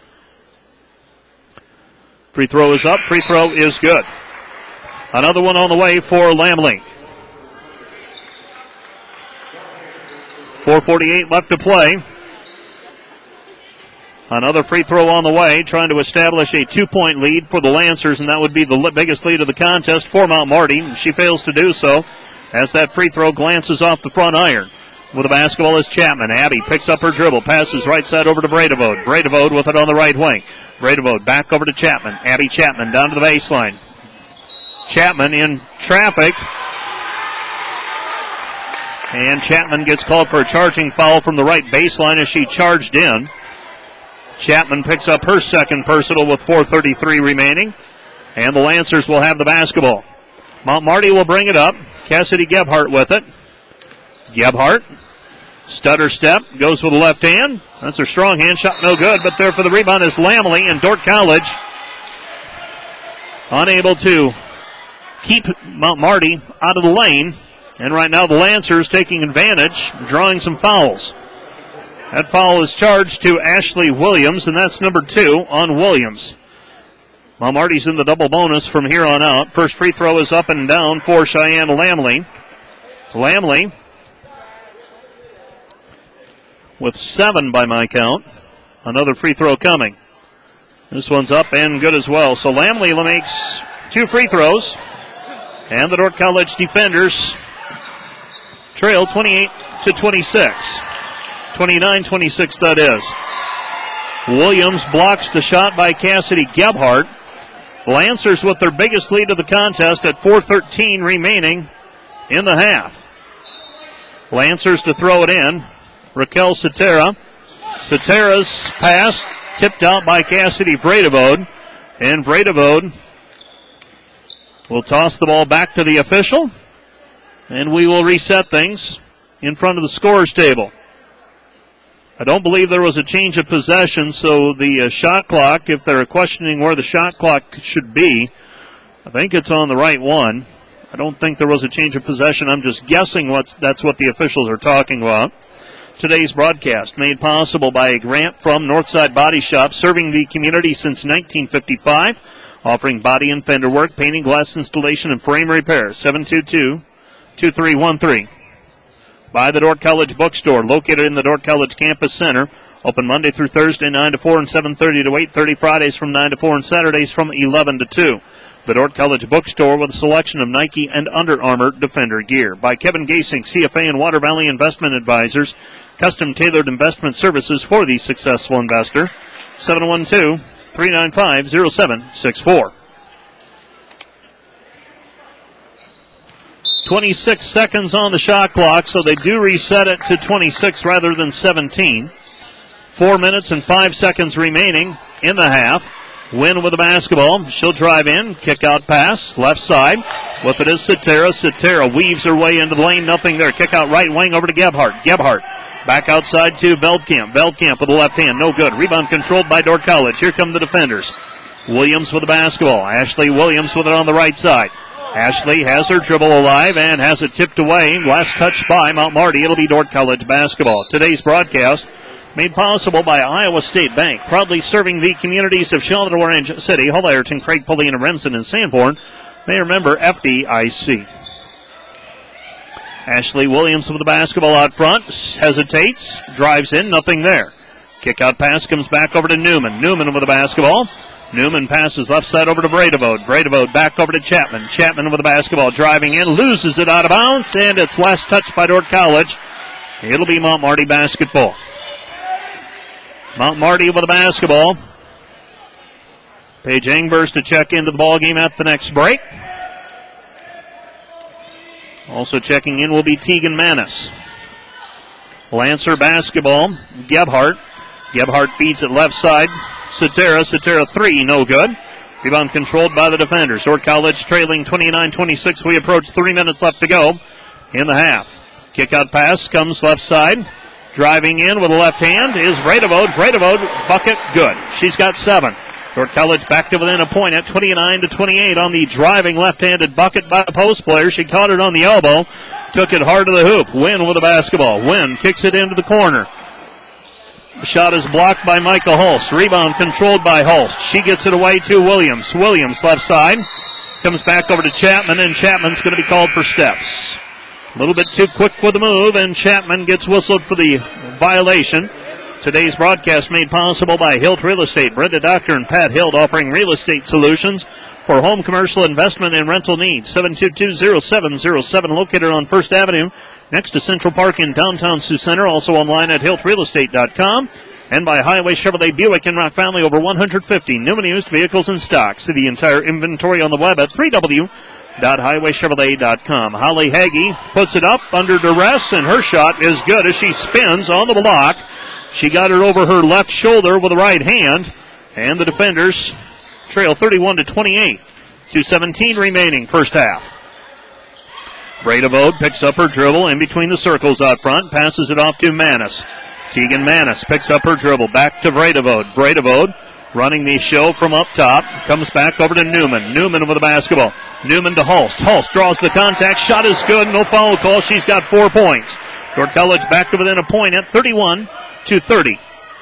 Free throw is up. Free throw is good. Another one on the way for Lamley. 4:48 left to play. Another free throw on the way, trying to establish a 2-point lead for the Lancers, and that would be the biggest lead of the contest for Mount Marty. She fails to do so as that free throw glances off the front iron. With the basketball is Chapman. Abby picks up her dribble, passes right side over to Bredevode. Bredevode with it on the right wing. Bredevode back over to Chapman. Abby Chapman down to the baseline. Chapman in traffic. And Chapman gets called for a charging foul from the right baseline as she charged in. Chapman picks up her second personal with 4:33 remaining. And the Lancers will have the basketball. Mount Marty will bring it up. Cassidy Gebhardt with it. Gebhardt, stutter step, goes with the left hand. That's her strong hand shot, no good, but there for the rebound is Lamley, and Dordt College unable to keep Mount Marty out of the lane. And right now the Lancers taking advantage, drawing some fouls. That foul is charged to Ashley Williams, and that's number 2 on Williams. Mount Marty's in the double bonus from here on out. First free throw is up and down for Cheyenne Lamley. Lamley with 7 by my count. Another free throw coming. This one's up and good as well. So Lamley makes 2 free throws. And the Dordt College defenders trail 28-26. 29-26, that is. Williams blocks the shot by Cassidy Gebhardt. Lancers with their biggest lead of the contest at 4:13 remaining in the half. Lancers to throw it in. Raquel Sotera. Sotera's pass tipped out by Cassidy Bredevode. And Bredevode will toss the ball back to the official. And we will reset things in front of the scorer's table. I don't believe there was a change of possession, so the shot clock, if they're questioning where the shot clock should be, I think it's on the right one. I don't think there was a change of possession. I'm just guessing that's what the officials are talking about. Today's broadcast made possible by a grant from Northside Body Shop, serving the community since 1955, offering body and fender work, painting, glass installation, and frame repair. 722-2313. By the Dordt College Bookstore, located in the Dordt College Campus Center. Open Monday through Thursday, 9 to 4 and 7:30 to 8:30. Fridays from 9 to 4 and Saturdays from 11 to 2. The Dordt College Bookstore with a selection of Nike and Under Armour Defender gear. By Kevin Gasing, CFA and Water Valley Investment Advisors. Custom tailored investment services for the successful investor. 712-395-0764. 26 seconds on the shot clock, so they do reset it to 26 rather than 17. 4 minutes and 5 seconds remaining in the half. Wynn with the basketball. She'll drive in. Kick out pass. Left side. With it is Sotera. Sotera weaves her way into the lane. Nothing there. Kick out right wing over to Gebhardt. Gebhardt back outside to Veldkamp. Veldkamp with the left hand. No good. Rebound controlled by Dordt College. Here come the defenders. Williams with the basketball. Ashley Williams with it on the right side. Ashley has her dribble alive and has it tipped away. Last touch by Mount Marty. It'll be Dordt College basketball. Today's broadcast made possible by Iowa State Bank, proudly serving the communities of Sheldon, Orange City, Hull, Ironton, Craig, Paulina, Remsen, and Sanborn. May remember FDIC. Ashley Williams with the basketball out front. Hesitates. Drives in. Nothing there. Kick out pass comes back over to Newman. Newman with the basketball. Newman passes left side over to Bredevode. Bredevode back over to Chapman. Chapman with the basketball driving in. Loses it out of bounds. And it's last touch by Dordt College. It'll be Mount Marty basketball. Mount Marty with the basketball. Paige Engbers to check into the ballgame at the next break. Also checking in will be Tegan Manis. Lancer basketball. Gebhardt. Gebhardt feeds it left side Cetera 3, no good. Rebound controlled by the defenders. Dordt College trailing 29-26. We approach 3 minutes left to go in the half. Kick out pass comes left side. Driving in with a left hand is Vredevode. Vredevode, bucket, good. She's got 7. Dordt College back to within a point at 29-28 on the driving left-handed bucket by the post player. She caught it on the elbow. Took it hard to the hoop. Wynn with the basketball. Wynn kicks it into the corner. Shot is blocked by Micah Holst. Rebound controlled by Holst. She gets it away to Williams. Williams left side. Comes back over to Chapman, and Chapman's going to be called for steps. A little bit too quick with the move, and Chapman gets whistled for the violation. Today's broadcast made possible by Hilt Real Estate. Brenda Doctor and Pat Hilt offering real estate solutions for home commercial investment and rental needs. 722-0707 located on First Avenue next to Central Park in downtown Sioux Center. Also online at HiltRealEstate.com. And by Highway Chevrolet Buick in Rock Valley, over 150 new and used vehicles in stock. See the entire inventory on the web at www.highwaychevrolet.com. Holly Hagee puts it up under duress, and her shot is good as she spins on the block. She got it over her left shoulder with the right hand, and the defenders trail 31-28. 2:17 remaining first half. Vredevode picks up her dribble in between the circles out front, passes it off to Manis. Tegan Manis picks up her dribble back to Vredevode. Vredevode running the show from up top, comes back over to Newman. Newman with the basketball. Newman to Holst. Holst draws the contact. Shot is good. No foul call. She's got 4 points. Dordt College back to within a point at 31-30.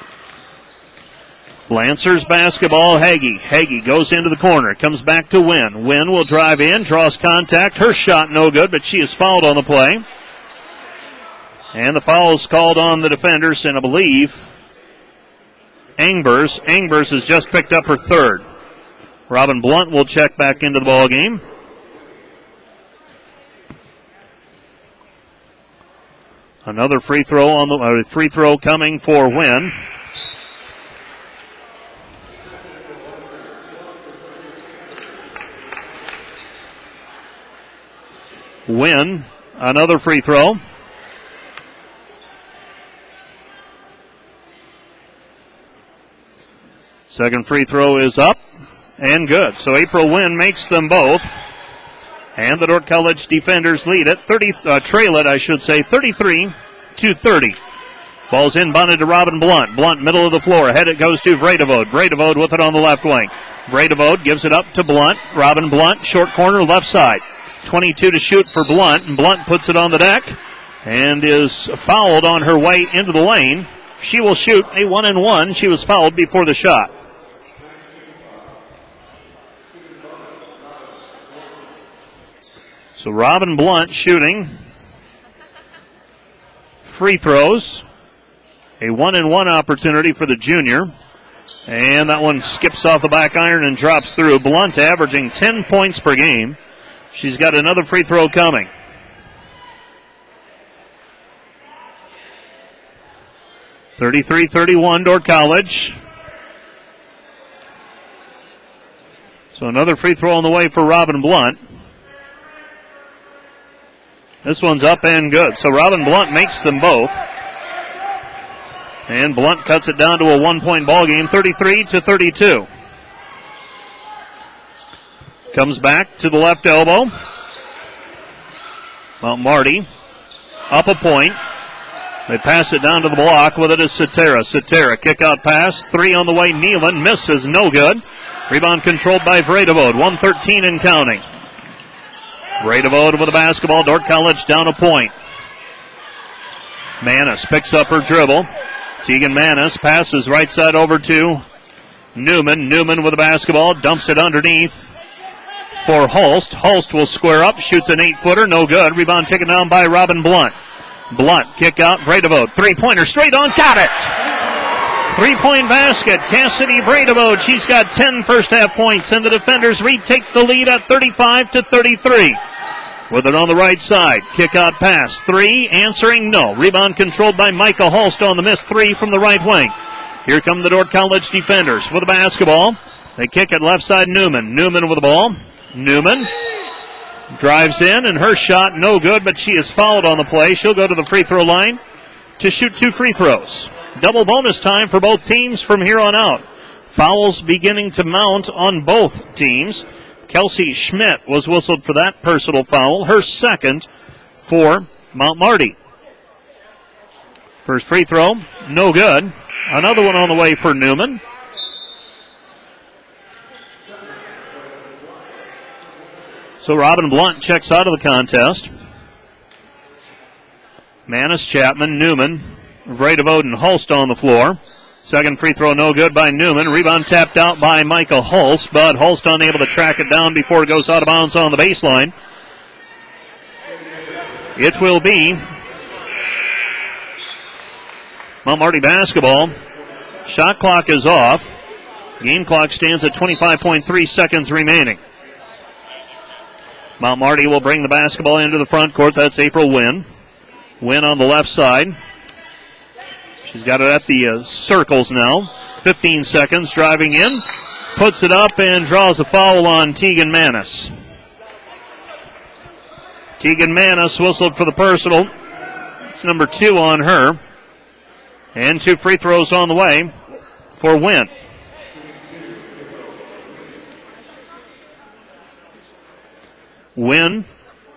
Lancers basketball. Hagee goes into the corner. Comes back to Wynn. Wynn will drive in. Draws contact. Her shot no good, but she is fouled on the play. And the foul is called on the defenders, and I believe Angbers. Angbers has just picked up her 3rd. Robin Blunt will check back into the ball game. Another free throw coming for Wynn. Wynn, another free throw. Second free throw is up and good. So April Wynn makes them both. And the Dordt College defenders lead it, trail it, 33-30. Ball's inbounded to Robin Blunt. Blunt, middle of the floor. Ahead it goes to Vredevode. Vredevode with it on the left wing. Vredevode gives it up to Blunt. Robin Blunt, short corner, left side. 22 to shoot for Blunt, and Blunt puts it on the deck and is fouled on her way into the lane. She will shoot a 1-and-1. She was fouled before the shot. So Robin Blunt shooting free throws. A 1-and-1 opportunity for the junior. And that one skips off the back iron and drops through. Blunt averaging 10 points per game. She's got another free throw coming. (33-31) Dordt College. So another free throw on the way for Robin Blunt. This one's up and good. So Robin Blunt makes them both. And Blunt cuts it down to a 1-point ball game, 33-32. Comes back to the left elbow. Well, Marty up a point. They pass it down to the block. With it is Cetera. Cetera, kick out pass. 3 on the way. Nealon misses. No good. Rebound controlled by Vredevode. 1:13 and counting. Vredevode with the basketball. Dordt College down a point. Manis picks up her dribble. Tegan Manis passes right side over to Newman. Newman with the basketball. Dumps it underneath for Holst. Holst will square up. Shoots an 8-footer. No good. Rebound taken down by Robin Blunt. Blunt kick out. Vredevode. 3-pointer straight on. Got it. 3-point basket. Cassidy Vredevode. She's got 10 first half points, and the defenders retake the lead at 35-33. With it on the right side. Kick out pass. 3 answering no. Rebound controlled by Micah Holst on the missed 3 from the right wing. Here come the Dordt College defenders with the basketball. They kick it left side. Newman. Newman with the ball. Newman drives in, and her shot no good, but she is fouled on the play. She'll go to the free throw line to shoot 2 free throws. Double bonus time for both teams from here on out. Fouls beginning to mount on both teams. Kelsey Schmidt was whistled for that personal foul, her second for Mount Marty. First free throw, no good. Another one on the way for Newman. So Robin Blunt checks out of the contest. Manis, Chapman, Newman, Vredevode, and Hulst on the floor. Second free throw no good by Newman. Rebound tapped out by Micah Hulst, but Hulst unable to track it down before it goes out of bounds on the baseline. It will be Mount Marty basketball. Shot clock is off. Game clock stands at 25.3 seconds remaining. Mount Marty will bring the basketball into the front court. That's April Wynn. Wynn on the left side. She's got it at the circles now. 15 seconds, driving in. Puts it up and draws a foul on Tegan Manis. Tegan Manis whistled for the personal. It's number 2 on her. And 2 free throws on the way for Wynn. Wynn.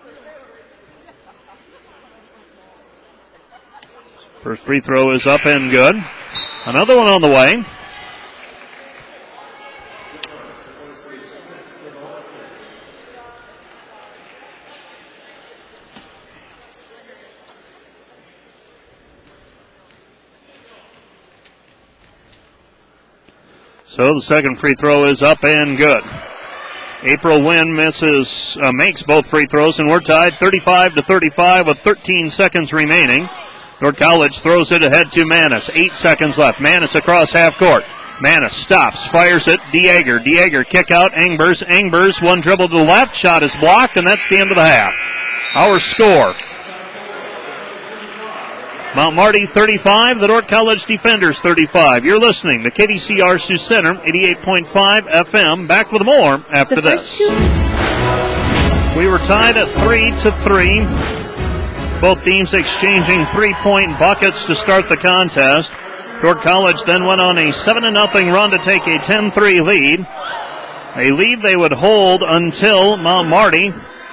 First free throw is up and good. Another one on the way. So the second free throw is up and good. April Wynn makes both free throws, and we're tied 35-35 with 13 seconds remaining. Dordt College throws it ahead to Manis. 8 seconds left. Manis across half court. Manis stops, fires it. Dieger. Dieger kick out. Engbers. Engbers, one dribble to the left. Shot is blocked, and that's the end of the half. Our score: Mount Marty 35, the Dordt College Defenders 35. You're listening to KDCR Sioux Center, 88.5 FM. Back with more after this. We were tied at 3-3. Both teams exchanging 3-point buckets to start the contest. Dordt College then went on a 7-0 run to take a 10-3 lead. A lead they would hold until Mount Marty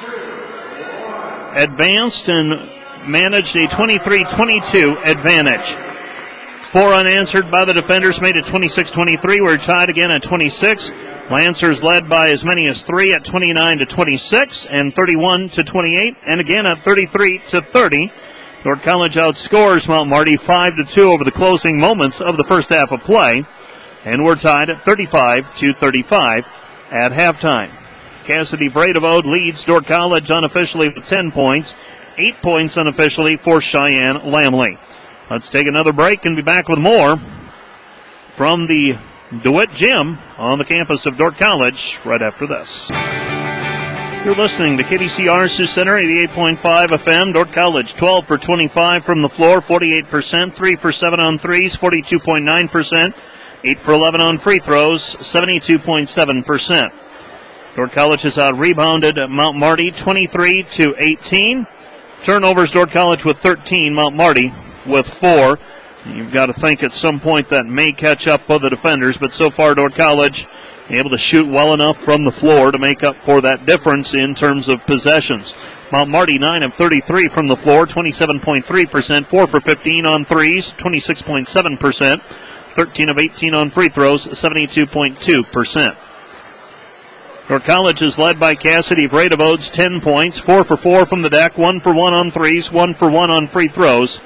advanced and managed a 23-22 advantage. 4 unanswered by the defenders made it 26-23. We're tied again at 26. Lancers led by as many as 3 at 29-26 and 31-28, and again at 33-30. Dordt College outscores Mount Marty 5-2 over the closing moments of the first half of play, and we're tied at 35-35 at halftime. Cassidy Vredevode leads Dordt College unofficially with 10 points, 8 points unofficially for Cheyenne Lamley. Let's take another break and be back with more from the DeWitt Gym on the campus of Dordt College right after this. You're listening to KDCR Sioux Center, 88.5 FM. Dordt College 12 for 25 from the floor, 48%, 3 for 7 on threes, 42.9%, 8 for 11 on free throws, 72.7%. Dordt College has out-rebounded Mount Marty 23-18. Turnovers, Dordt College with 13, Mount Marty with 4. You've got to think at some point that may catch up with the defenders, but so far Dordt College able to shoot well enough from the floor to make up for that difference in terms of possessions. Mount Marty 9 of 33 from the floor, 27.3%, 4 for 15 on threes, 26.7%, 13 of 18 on free throws, 72.2%. Dordt College is led by Cassidy Vredevode's 10 points, 4 for 4 from the deck, 1 for 1 on threes, 1 for 1 on free throws.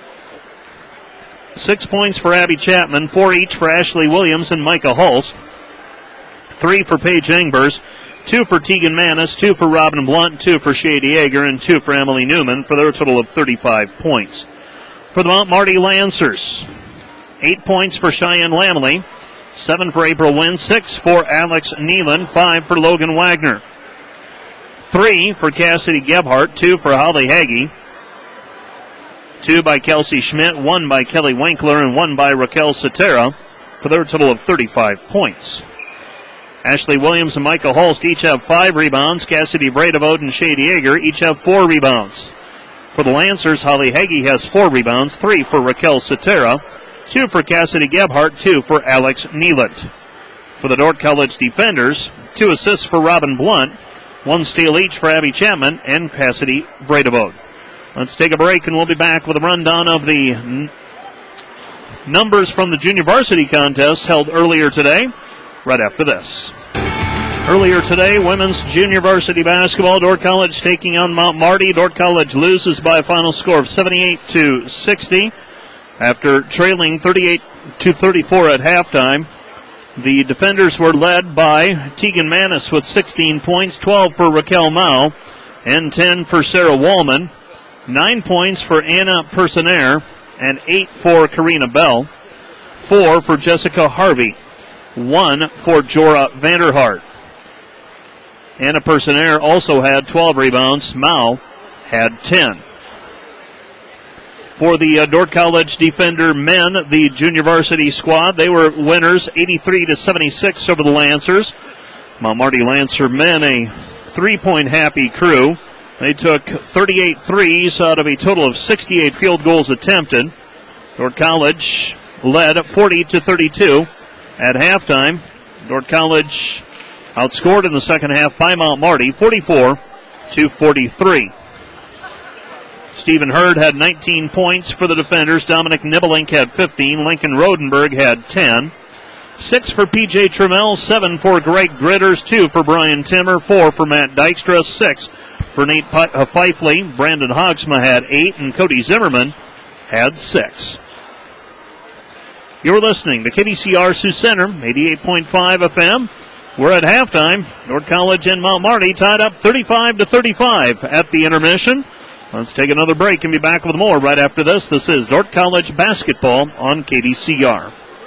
6 points for Abby Chapman, 4 each for Ashley Williams and Micah Hulst. 3 for Paige Engbers, 2 for Tegan Manis, 2 for Robin Blunt, 2 for Shea Dieger, and 2 for Emily Newman for their total of 35 points. For the Mount Marty Lancers, 8 points for Cheyenne Lamley, 7 for April Wynn, 6 for Alex Neelan, 5 for Logan Wagner, 3 for Cassidy Gebhardt, 2 for Holly Hagee, 2 by Kelsey Schmidt, 1 by Kelly Winkler, and 1 by Raquel Cetera for their total of 35 points. Ashley Williams and Micah Hulst each have 5 rebounds. Cassidy Vredevode and Shea Dieger each have 4 rebounds. For the Lancers, Holly Hagee has 4 rebounds, 3 for Raquel Cetera, 2 for Cassidy Gebhardt, 2 for Alex Neelant. for the Dordt College defenders. 2 assists for Robin Blunt. 1 steal each for Abby Chapman and Cassidy Bredevode. Let's take a break, and we'll be back with a rundown of the numbers from the junior varsity contest held earlier today, right after this. Earlier today, women's junior varsity basketball, Dordt College taking on Mount Marty. Dordt College loses by a final score of 78-60 after trailing 38-34 at halftime. The defenders were led by Tegan Manis with 16 points, 12 for Raquel Mao, and 10 for Sarah Wallman. 9 points for Anna Personaire, and 8 for Karina Bell. 4 for Jessica Harvey. 1 for Jorah Vanderhart. Anna Personaire also had 12 rebounds. Mao had 10. For the Dordt College defender men, the junior varsity squad, they were winners 83-76 over the Lancers. Mount Marty Lancer men, a 3-point happy crew. They took 38 threes out of a total of 68 field goals attempted. Dordt College led 40-32 at halftime. Dordt College outscored in the second half by Mount Marty, 44-43. Stephen Hurd had 19 points for the defenders. Dominic Nibelink had 15. Lincoln Rodenberg had 10. 6 for P.J. Trammell, 7 for Greg Gritters, 2 for Brian Timmer, 4 for Matt Dykstra, 6 for Nate Fifley. Brandon Hogsma had 8, and Cody Zimmerman had 6. You're listening to KDCR Sioux Center, 88.5 FM. We're at halftime. Dordt College and Mount Marty tied up 35-35 at the intermission. Let's take another break and be back with more right after this. This is Dordt College basketball on KDCR.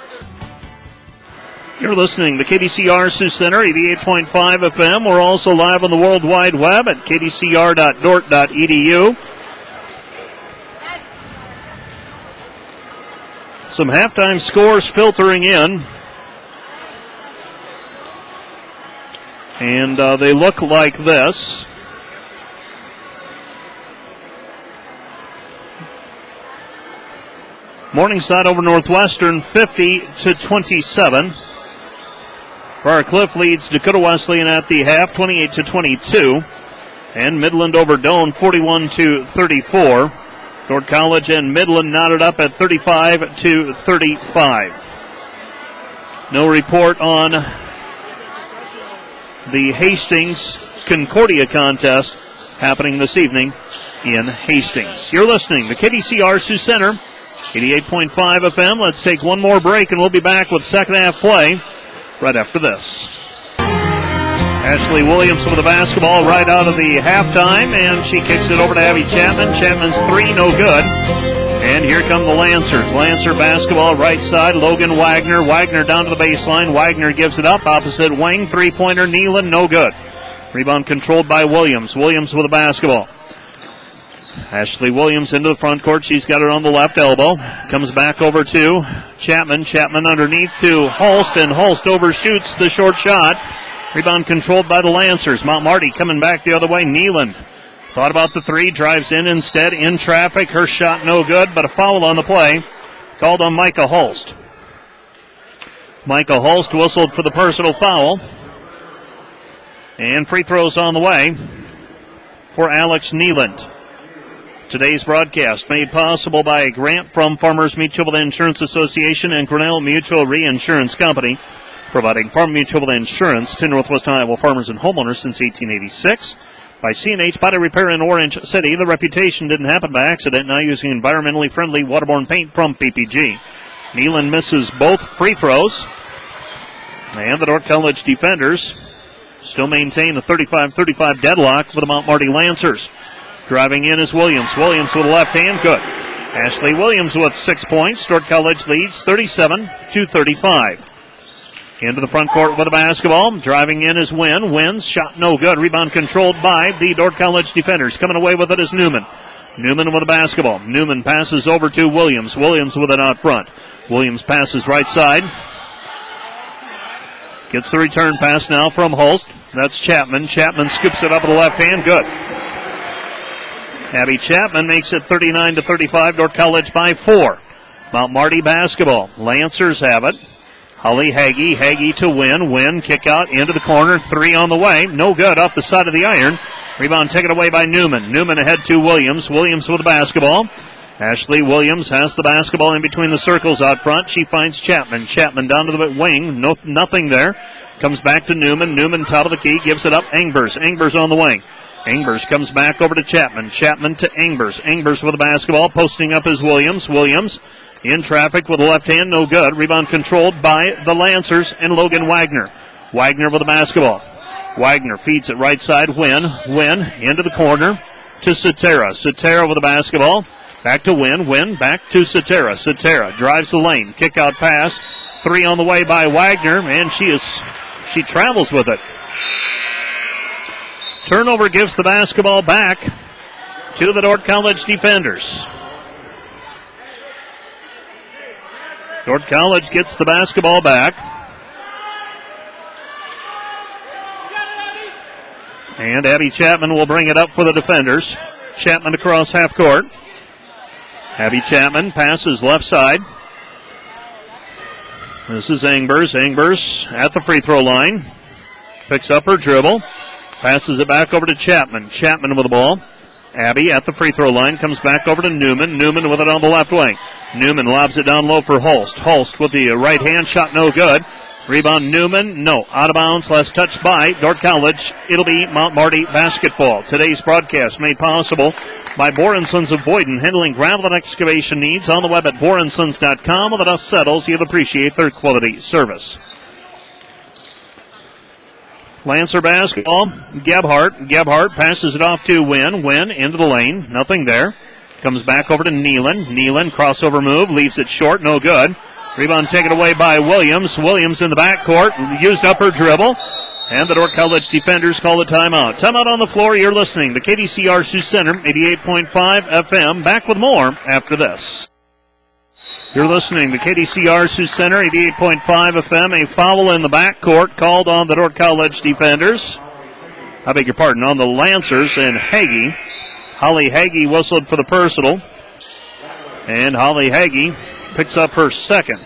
You're listening to KDCR Sioux Center, 88.5 FM. We're also live on the World Wide Web at kdcr.dort.edu. Some halftime scores filtering in. And they look like this. Morningside over Northwestern, 50-27. Briar Cliff leads Dakota Wesleyan at the half, 28-22. And Midland over Doane, 41-34. Dordt College and Midland knotted up at 35-35. No report on the Hastings Concordia contest happening this evening in Hastings. You're listening to KDCR Sioux Center, 88.5 FM. Let's take one more break, and we'll be back with second half play right after this. Ashley Williams with the basketball right out of the halftime, and she kicks it over to Abby Chapman. Chapman's 3, no good. And here come the Lancers. Lancer basketball right side. Logan Wagner. Wagner down to the baseline. Wagner gives it up. Opposite wing. 3-pointer. Nealon, no good. Rebound controlled by Williams. Williams with the basketball. Ashley Williams into the front court. She's got it on the left elbow. Comes back over to Chapman. Chapman underneath to Holst, and Holst overshoots the short shot. Rebound controlled by the Lancers. Mount Marty coming back the other way. Nealon thought about the 3, drives in instead, in traffic. Her shot no good, but a foul on the play called on Micah Holst. Micah Holst whistled for the personal foul. And free throws on the way for Alex Nealand. Today's broadcast made possible by a grant from Farmers Mutual Insurance Association and Grinnell Mutual Reinsurance Company, providing farm mutual insurance to Northwest Iowa farmers and homeowners since 1886. By C&H Body Repair in Orange City, the reputation didn't happen by accident, now using environmentally friendly waterborne paint from PPG. Nealon misses both free throws, and the Dordt College defenders still maintain a 35-35 deadlock for the Mount Marty Lancers. Driving in is Williams. Williams with the left hand, good. Ashley Williams with 6 points. Dordt College leads 37-35. Into the front court with the basketball. Driving in is Wynn. Wynn's shot no good. Rebound controlled by the Dordt College defenders. Coming away with it is Newman. Newman with the basketball. Newman passes over to Williams. Williams with it out front. Williams passes right side. Gets the return pass now from Holst. That's Chapman. Chapman scoops it up with the left hand. Good. Abby Chapman makes it 39-35. Dordt College by 4. Mount Marty basketball. Lancers have it. Holly Hagee. Hagee to Wynn. Wynn kick out into the corner. 3 on the way. No good off the side of the iron. Rebound taken away by Newman. Newman ahead to Williams. Williams with the basketball. Ashley Williams has the basketball in between the circles out front. She finds Chapman. Chapman down to the wing. Nothing there. Comes back to Newman. Newman top of the key. Gives it up. Engbers. Engbers on the wing. Engbers comes back over to Chapman. Chapman to Engbers. Engbers with the basketball. Posting up is Williams. Williams in traffic with the left hand. No good. Rebound controlled by the Lancers and Logan Wagner. Wagner with the basketball. Wagner feeds it right side. Wynn into the corner to Cetera. Cetera with the basketball. Back to Wynn. Wynn back to Cetera. Cetera drives the lane. Kick out pass. 3 on the way by Wagner, and she travels with it. Turnover gives the basketball back to the Dordt College defenders. Dordt College gets the basketball back. And Abby Chapman will bring it up for the defenders. Chapman across half court. Abby Chapman passes left side. This is Engbers. Engbers at the free throw line. Picks up her dribble. Passes it back over to Chapman. Chapman with the ball. Abby at the free throw line. Comes back over to Newman. Newman with it on the left wing. Newman lobs it down low for Holst. Holst with the right hand shot, no good. Rebound Newman, no. Out of bounds, last touched by Dordt College. It'll be Mount Marty basketball. Today's broadcast made possible by Boren Sons of Boyden, handling gravel and excavation needs on the web at borensons.com. When the dust settles, you'll appreciate their quality service. Lancer basketball. Gebhardt. Gebhardt passes it off to Wynn. Wynn into the lane. Nothing there. Comes back over to Nealon. Nealon, crossover move. Leaves it short. No good. Rebound taken away by Williams. Williams in the backcourt. Used up her dribble. And the Dordt College defenders call the timeout. Timeout on the floor. You're listening to KDCR Sioux Center, 88.5 FM. Back with more after this. You're listening to KDCR Sioux Center, 88.5 FM. A foul in the backcourt called on the Dordt College defenders. I beg your pardon, on the Lancers and Hagee. Holly Hagee whistled for the personal. And Holly Hagee picks up her second.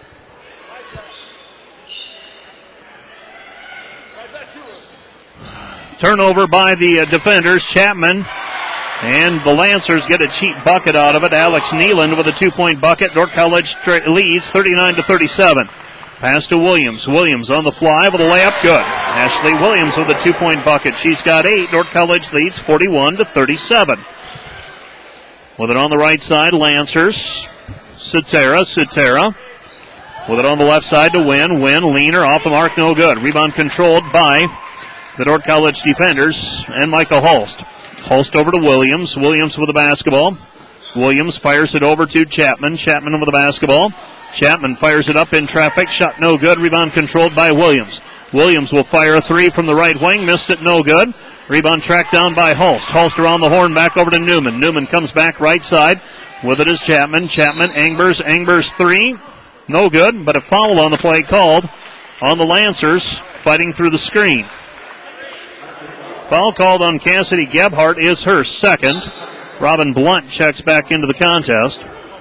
Turnover by the defenders. Chapman and the Lancers get a cheap bucket out of it. Alex Nealon with a 2-point bucket. Dordt College leads 39-37. Pass to Williams. Williams on the fly with a layup. Good. Ashley Williams with a 2-point bucket. She's got 8. Dordt College leads 41-37. With it on the right side, Lancers. Cetera with it on the left side to Wynn. Wynn, leaner, off the mark, no good. Rebound controlled by the Dordt College defenders and Michael Holst. Holst over to Williams. Williams with the basketball. Williams fires it over to Chapman. Chapman with the basketball. Chapman fires it up in traffic. Shot no good. Rebound controlled by Williams. Williams will fire a 3 from the right wing. Missed it, no good. Rebound tracked down by Holst. Holst around the horn, back over to Newman. Newman comes back right side. With it is Chapman. Chapman, Engbers. Engbers 3. No good, but a foul on the play called on the Lancers fighting through the screen. Foul called on Cassidy Gebhardt is her second. Robin Blunt checks back into the contest.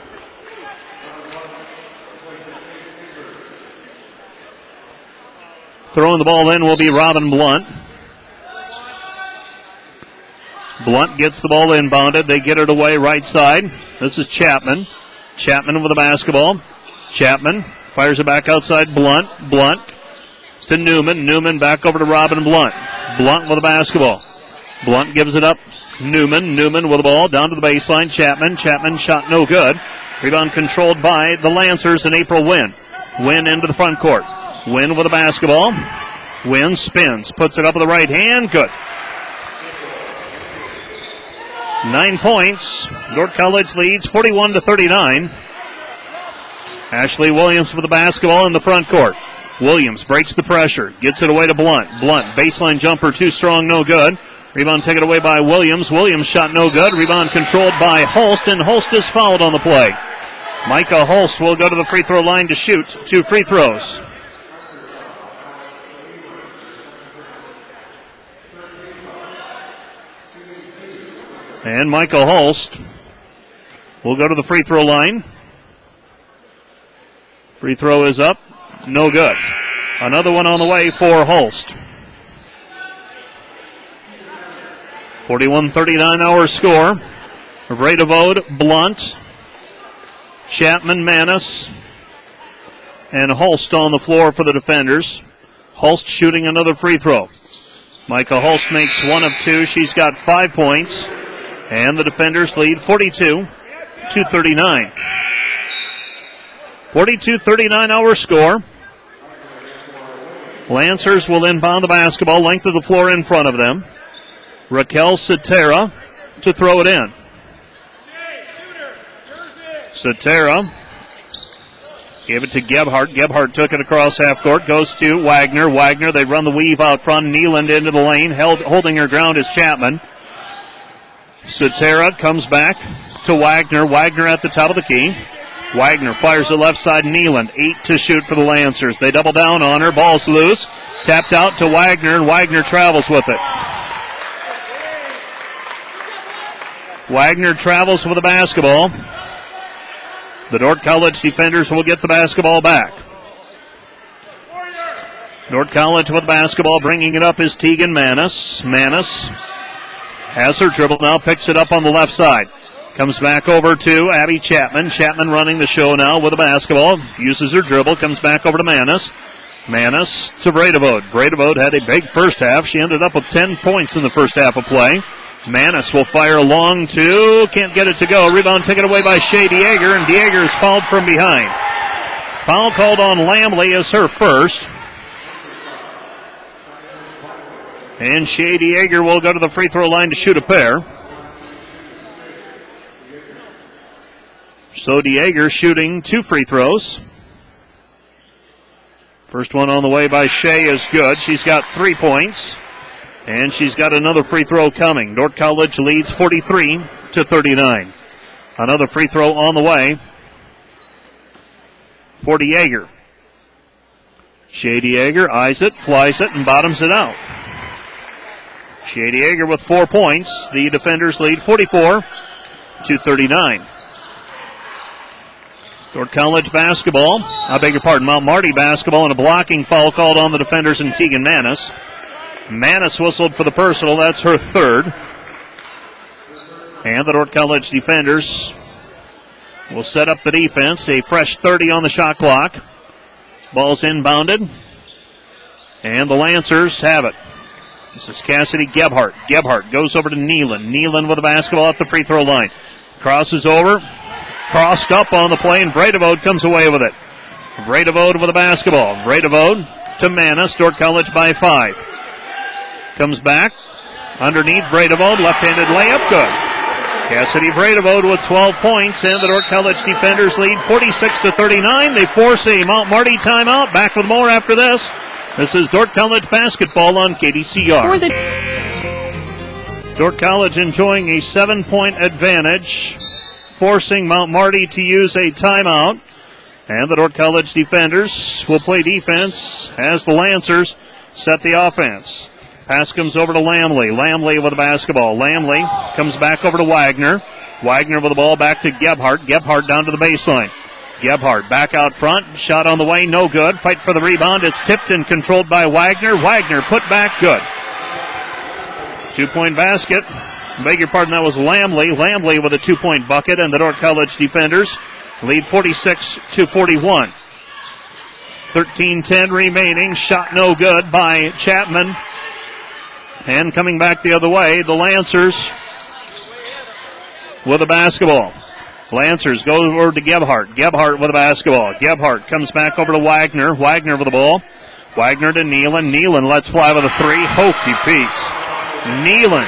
Throwing the ball in will be Robin Blunt. Blunt gets the ball inbounded. They get it away right side. This is Chapman. Chapman with the basketball. Chapman fires it back outside Blunt. Blunt to Newman. Newman back over to Robin Blunt. Blunt with the basketball. Blunt gives it up. Newman. Newman with the ball down to the baseline. Chapman. Chapman shot no good. Rebound controlled by the Lancers and April Wynn. Wynn into the front court. Wynn with the basketball. Wynn spins. Puts it up with the right hand. Good. 9 points. Dordt College leads 41-39. Ashley Williams with the basketball in the front court. Williams breaks the pressure. Gets it away to Blunt. Blunt, baseline jumper, too strong, no good. Rebound taken away by Williams. Williams shot no good. Rebound controlled by Holst, and Holst is fouled on the play. Micah Holst will go to the free throw line to shoot 2 free throws. And Michael Holst will go to the free throw line. Free throw is up. No good. Another one on the way for Holst. 41-39 our score. Vredevode, Blunt, Chapman, Manis, and Holst on the floor for the defenders. Holst shooting another free throw. Micah Holst makes 1 of 2. She's got 5 points. And the defenders lead 42-39. 42-39 our score. Lancers will inbound the basketball, length of the floor in front of them. Raquel Cetera to throw it in. Cetera gave it to Gebhardt. Gebhardt took it across half court. Goes to Wagner. Wagner, they run the weave out front. Neeland into the lane. Holding her ground is Chapman. Cetera comes back to Wagner. Wagner at the top of the key. Wagner fires the left side. Neeland, 8 to shoot for the Lancers. They double down on her. Ball's loose. Tapped out to Wagner, and Wagner travels with it. Wagner travels with the basketball. The Dordt College defenders will get the basketball back. Dordt College with the basketball, bringing it up is Tegan Manis. Manis has her dribble now, picks it up on the left side. Comes back over to Abby Chapman. Chapman running the show now with the basketball. Uses her dribble, comes back over to Manis. Manis to Vredevode. Vredevode had a big first half. She ended up with 10 points in the first half of play. Manis will fire long two. Can't get it to go. Rebound taken away by Shea Dieger, and Dieger is fouled from behind. Foul called on Lamley as her first. And Shea Dieger will go to the free throw line to shoot a pair. So Dieger shooting 2 free throws. First one on the way by Shea is good. She's got 3 points. And she's got another free throw coming. Dordt College leads 43-39. Another free throw on the way for Dieger. Shea Dieger eyes it, flies it, and bottoms it out. Shea Dieger with 4 points. The defenders lead 44-39. Dordt College basketball, Mount Marty basketball, and a blocking foul called on the defenders and Tegan Manis. Manis whistled for the personal. That's her third. And the Dordt College defenders will set up the defense. A fresh 30 on the shot clock. Ball's inbounded. And the Lancers have it. This is Cassidy Gebhardt. Gebhardt goes over to Neeland. Neeland with the basketball at the free throw line. Crosses over. Crossed up on the play, and Vredevode comes away with it. Vredevode with the basketball. Vredevode to Manis. Dordt College by 5. Comes back. Underneath Vredevode. Left-handed layup. Good. Cassidy Vredevode with 12 points, and the Dordt College defenders lead 46-39. They force a Mount Marty timeout. Back with more after this. This is Dordt College basketball on KDCR. Dordt College enjoying a 7-point advantage, forcing Mount Marty to use a timeout. And the Dordt College defenders will play defense as the Lancers set the offense. Pass comes over to Lamley. Lamley with the basketball. Lamley comes back over to Wagner. Wagner with the ball back to Gebhardt. Gebhardt down to the baseline. Gebhardt back out front. Shot on the way, no good. Fight for the rebound. It's tipped and controlled by Wagner. Wagner put back, good. 2-point basket. Beg your pardon, that was Lamley. Lamley with a 2-point bucket, and the Dordt College defenders lead 46-41. 13-10 remaining. Shot no good by Chapman. And coming back the other way, the Lancers with the basketball. Lancers go over to Gebhardt. Gebhardt with the basketball. Gebhardt comes back over to Wagner. Wagner with the ball. Wagner to Neeland. Neeland lets fly with a 3. Hokey Peaks. Neeland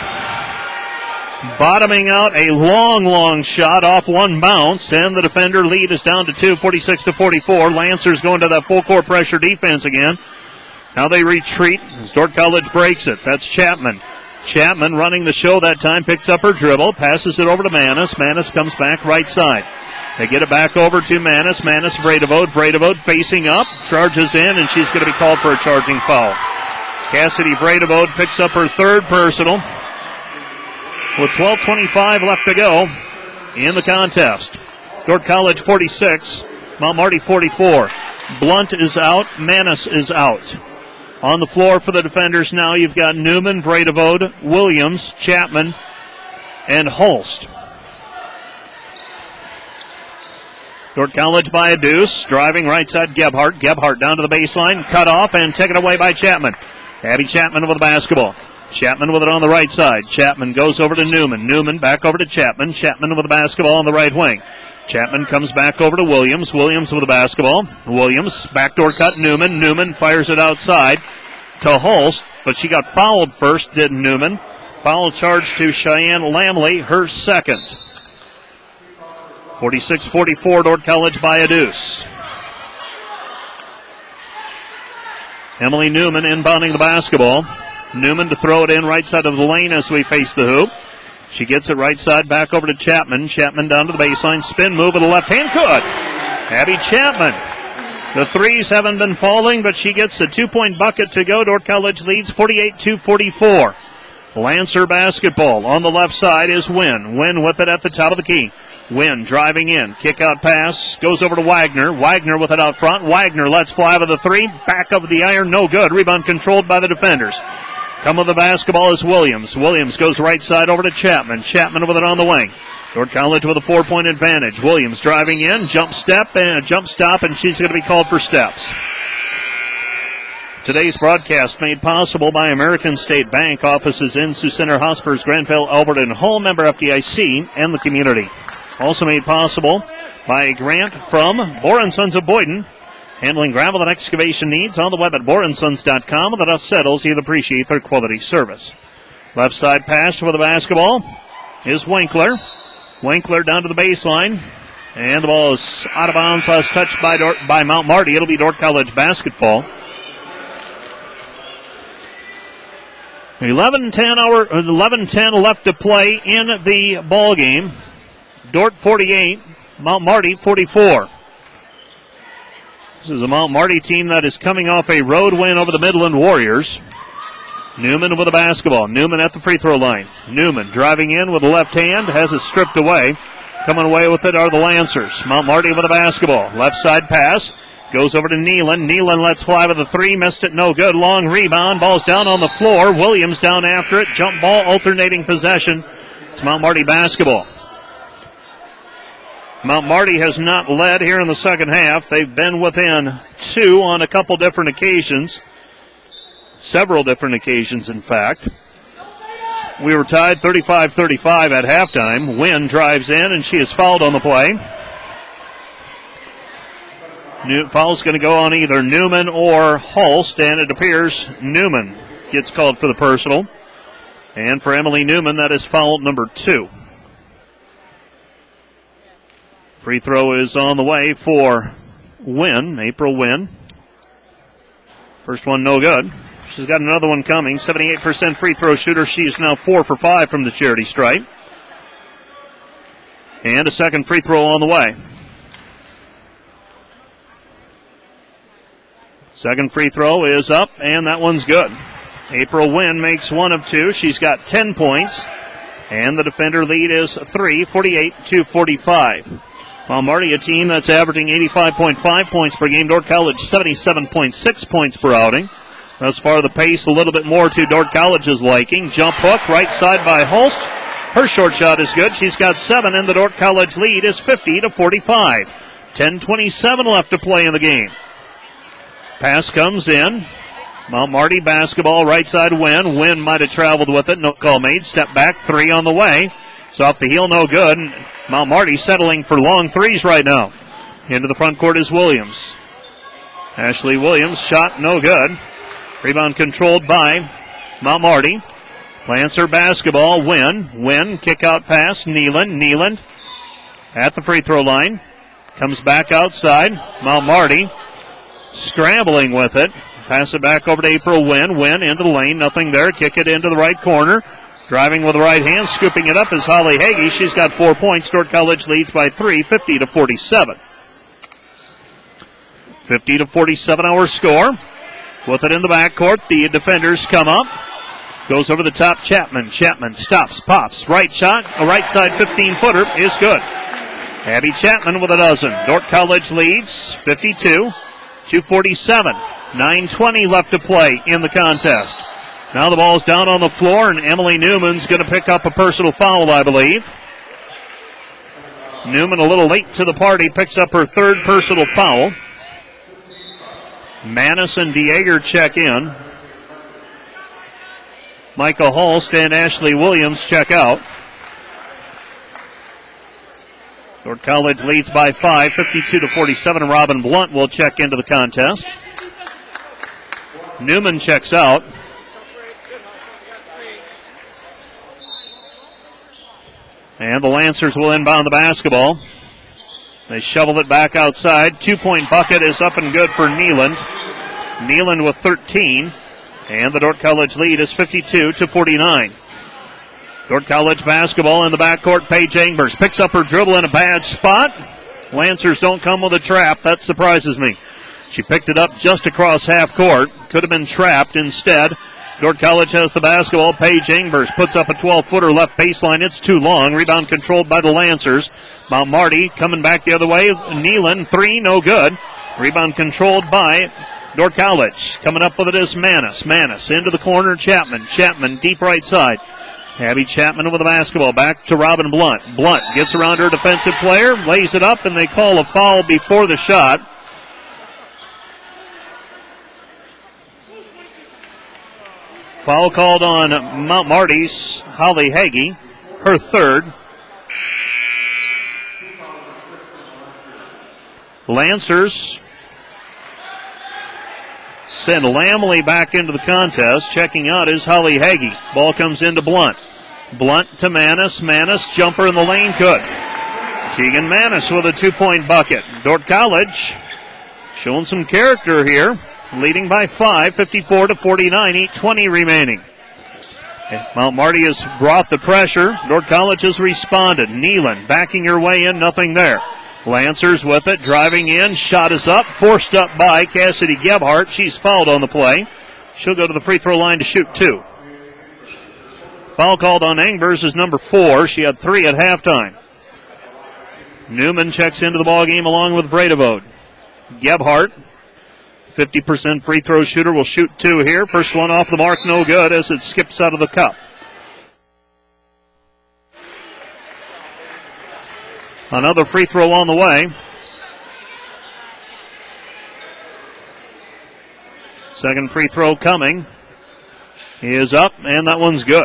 bottoming out a long shot off one bounce, and the defender lead is down to 2, 46-44. Lancers going to that full court pressure defense again. Now they retreat as Dordt College breaks it. That's Chapman. Chapman running the show that time, picks up her dribble, passes it over to Manis. Manis comes back right side. They get it back over to Manis. Manis, Vredevode. Vredevode facing up, charges in, and she's going to be called for a charging foul. Cassidy Vredevode picks up her third personal with 12:25 left to go in the contest. Dordt College 46, Mount Marty 44. Blunt is out. Manis is out. On the floor for the defenders now, you've got Newman, Bredevode, Williams, Chapman, and Holst. Dordt College by a deuce. Driving right side, Gebhardt. Gebhardt down to the baseline. Cut off and taken away by Chapman. Abby Chapman with the basketball. Chapman with it on the right side. Chapman goes over to Newman. Newman back over to Chapman. Chapman with the basketball on the right wing. Chapman comes back over to Williams. Williams with the basketball. Williams, backdoor cut, Newman. Newman fires it outside to Holst, but she got fouled first, did Newman. Foul charge to Cheyenne Lamley, her second. 46-44, Dordt College by a deuce. Emily Newman inbounding the basketball. Newman to throw it in right side of the lane as we face the hoop. She gets it right side back over to Chapman. Chapman down to the baseline. Spin move with the left hand. Good. Abby Chapman. The threes haven't been falling, but she gets a 2-point bucket to go. Dordt College leads 48-44. Lancer basketball. On the left side is Wynn. Wynn with it at the top of the key. Wynn driving in. Kick out pass. Goes over to Wagner. Wagner with it out front. Wagner lets fly with the three. Back of the iron. No good. Rebound controlled by the defenders. Come with the basketball is Williams. Williams goes right side over to Chapman. Chapman with it on the wing. Dordt College with a 4-point advantage. Williams driving in. Jump step and a jump stop, and she's going to be called for steps. Today's broadcast made possible by American State Bank, offices in Sioux Center, Hospers, Granville, Albert, and Hull, member FDIC, and the community. Also made possible by a grant from Bohr & Sons of Boyden, handling gravel and excavation needs on the web at bohrandsons.com. And the dust settles, you'll appreciate their quality service. Left side pass for the basketball is Winkler. Winkler down to the baseline, and the ball is out of bounds, last touched by Mount Marty. It'll be Dordt College basketball. 11:10 left to play in the ball game. Dordt 48, Mount Marty 44. This is a Mount Marty team that is coming off a road win over the Midland Warriors. Newman with the basketball. Newman at the free throw line. Newman driving in with the left hand, has it stripped away. Coming away with it are the Lancers. Mount Marty with the basketball. Left side pass. Goes over to Nealon. Nealon lets fly with a three. Missed it. No good. Long rebound. Ball's down on the floor. Williams down after it. Jump ball. Alternating possession. It's Mount Marty basketball. Mount Marty has not led here in the second half. They've been within two on a couple different occasions. Several different occasions, in fact. We were tied 35-35 at halftime. Wynn drives in, and she is fouled on the play. Foul's going to go on either Newman or Holst, and it appears Newman gets called for the personal. And for Emily Newman, that is foul number 2. Free throw is on the way for Wynn, April Wynn. First one no good. She's got another one coming. 78% free throw shooter. She's now 4 for 5 from the charity stripe. And a second free throw on the way. Second free throw is up, and that one's good. April Wynn makes 1 of 2. She's got 10 points. And the defender lead is 3, 48-45. Mount Marty, a team that's averaging 85.5 points per game. Dordt College, 77.6 points per outing. Thus far, the pace a little bit more to Dordt College's liking. Jump hook, right side by Holst. Her short shot is good. She's got 7, and the Dordt College lead is 50-45. 10:27 left to play in the game. Pass comes in. Mount Marty basketball, right side Wynn. Wynn might have traveled with it. No call made. Step back, 3 on the way. It's off the heel, no good. Mount Marty settling for long threes right now. Into the front court is Williams. Ashley Williams, shot no good. Rebound controlled by Mount Marty. Lancer basketball, Wynn. Wynn, kick out pass, Nealon. Nealon at the free throw line. Comes back outside. Mount Marty scrambling with it. Pass it back over to April Wynn. Wynn into the lane, nothing there. Kick it into the right corner. Driving with the right hand, scooping it up is Holly Hagee. She's got 4 points. Dordt College leads by 3, 50-47. 50-47 our score. With it in the backcourt, the defenders come up. Goes over the top, Chapman. Chapman stops, pops. Right shot, a right side 15-footer is good. Abby Chapman with a dozen. Dordt College leads 52. 2:47. 9:20 left to play in the contest. Now the ball's down on the floor, and Emily Newman's going to pick up a personal foul, I believe. Newman, a little late to the party, picks up her third personal foul. Manis and Dieger check in. Micah Holst and Ashley Williams check out. Dordt College leads by 5, 52-47. Robin Blunt will check into the contest. Newman checks out. And the Lancers will inbound the basketball. They shoveled it back outside. 2-point bucket is up and good for Neeland. Neeland with 13. And the Dordt College lead is 52-49. Dordt College basketball in the backcourt. Paige Engbers picks up her dribble in a bad spot. Lancers don't come with a trap. That surprises me. She picked it up just across half court. Could have been trapped instead. Dordt College has the basketball. Paige Engbers puts up a 12-footer left baseline. It's too long. Rebound controlled by the Lancers. Mount Marty coming back the other way. Neeland, 3, no good. Rebound controlled by Dordt College. Coming up with it is Manis. Manis into the corner. Chapman. Chapman deep right side. Abby Chapman with the basketball. Back to Robin Blunt. Blunt gets around her defensive player. Lays it up, and they call a foul before the shot. Foul called on Mount Marty's Holly Hagee, her third. Lancers send Lamley back into the contest. Checking out is Holly Hagee. Ball comes into Blunt. Blunt to Manis. Manis, jumper in the lane, good. Tegan Manis with a 2-point bucket. Dordt College showing some character here. Leading by 5, 54-49, 8:20 remaining. Mount Marty has brought the pressure. Dordt College has responded. Neeland backing her way in, nothing there. Lancers with it, driving in, shot is up, forced up by Cassidy Gebhardt. She's fouled on the play. She'll go to the free throw line to shoot 2. Foul called on Engbers is number 4. She had 3 at halftime. Newman checks into the ball game along with Vredevode. Gebhardt, 50% free throw shooter, will shoot 2 here. First one off the mark, no good as it skips out of the cup. Another free throw on the way. Second free throw coming. He is up, and that one's good.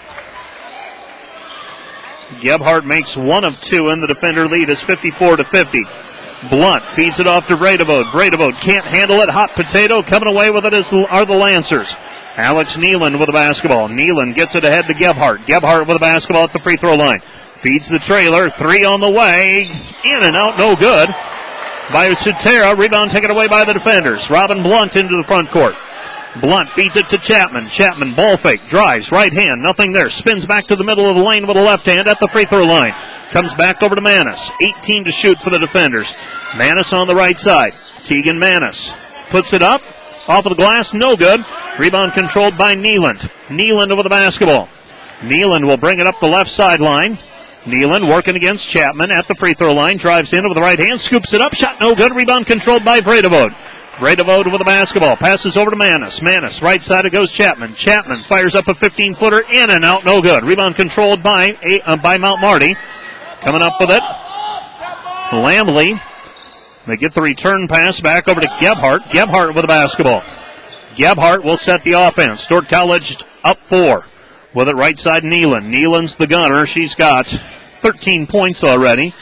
Gebhardt makes 1 of 2, and the defender lead is 54-50. Blunt feeds it off to Vredevode. Vredevode can't handle it. Hot potato. Coming away with it are the Lancers. Alex Neeland with the basketball. Neeland gets it ahead to Gebhardt. Gebhardt with the basketball at the free throw line. Feeds the trailer. 3 on the way. In and out. No good. By Sutera. Rebound taken away by the defenders. Robin Blunt into the front court. Blunt feeds it to Chapman. Chapman ball fake. Drives. Right hand. Nothing there. Spins back to the middle of the lane with a left hand at the free throw line. Comes back over to Manis. 18 to shoot for the defenders. Manis on the right side. Tegan Manis puts it up. Off of the glass. No good. Rebound controlled by Neeland. Neeland over the basketball. Neeland will bring it up the left sideline. Neeland working against Chapman at the free throw line. Drives in with the right hand. Scoops it up. Shot no good. Rebound controlled by Vredevode. Vredevode with the basketball. Passes over to Manis. Manis, right side it goes Chapman. Chapman fires up a 15-footer. In and out. No good. Rebound controlled by Mount Marty. Coming up with it, Lamley. They get the return pass back over to Gebhardt. Gebhardt with the basketball. Gebhardt will set the offense. Dordt College up 4. With it right side, Neeland. Neeland's the gunner. She's got 13 points already.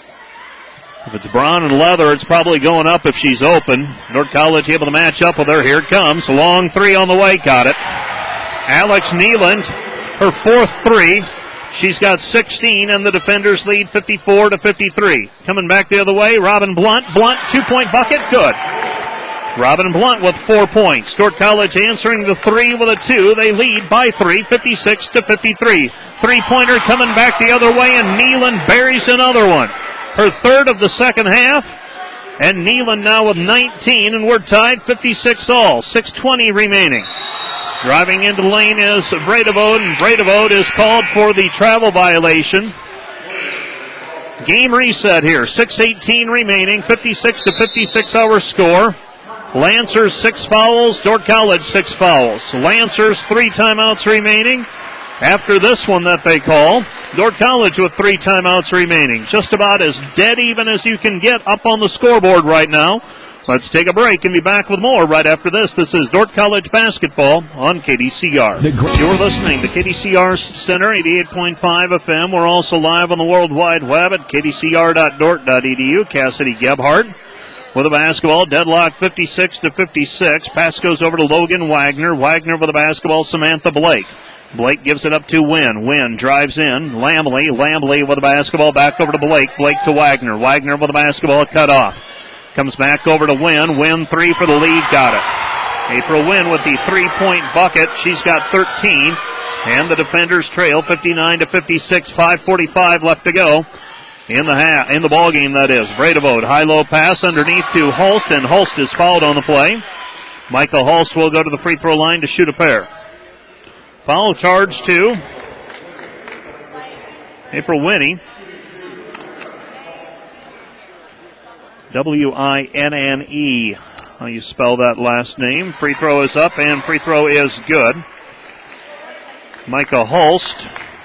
If it's brown and leather, it's probably going up if she's open. Dordt College able to match up with her. Here it comes. Long 3 on the way. Got it. Alex Neeland, her 4th 3. She's got 16, and the defenders lead 54-53. Coming back the other way, Robin Blunt. Blunt, 2-point bucket, good. Robin Blunt with 4 points. Dordt College answering the 3 with a 2. They lead by 3, 56-53. 3-pointer coming back the other way, and Neeland buries another one. Her 3rd of the second half, and Neeland now with 19, and we're tied 56 all. 6:20 remaining. Driving into the lane is Vredevode, and Vredevode is called for the travel violation. Game reset here. 6:18 remaining. 56-56 our score. Lancers 6 fouls, Dordt College 6 fouls. Lancers 3 timeouts remaining. After this one that they call, Dordt College with 3 timeouts remaining. Just about as dead even as you can get up on the scoreboard right now. Let's take a break and be back with more right after this. This is Dordt College basketball on KDCR. You're listening to KDCR Center, 88.5 FM. We're also live on the World Wide Web at kdcr.dort.edu. Cassidy Gebhardt with a basketball. Deadlock 56-56. Pass goes over to Logan Wagner. Wagner with the basketball. Samantha Blake. Blake gives it up to Wynn. Wynn drives in. Lambley with the basketball. Back over to Blake. Blake to Wagner. Wagner with the basketball cut off. Comes back over to Wynn. Wynn 3 for the lead. Got it. April Wynn with the 3-point bucket. She's got 13. And the defenders trail 59-56. 5:45 left to go in the ball game, that is. Bredevode, high-low pass underneath to Holst, and Holst is fouled on the play. Michael Holst will go to the free throw line to shoot a pair. Foul charge to April Winnie. W-I-N-N-E. How you spell that last name. Free throw is up, and free throw is good. Micah Holst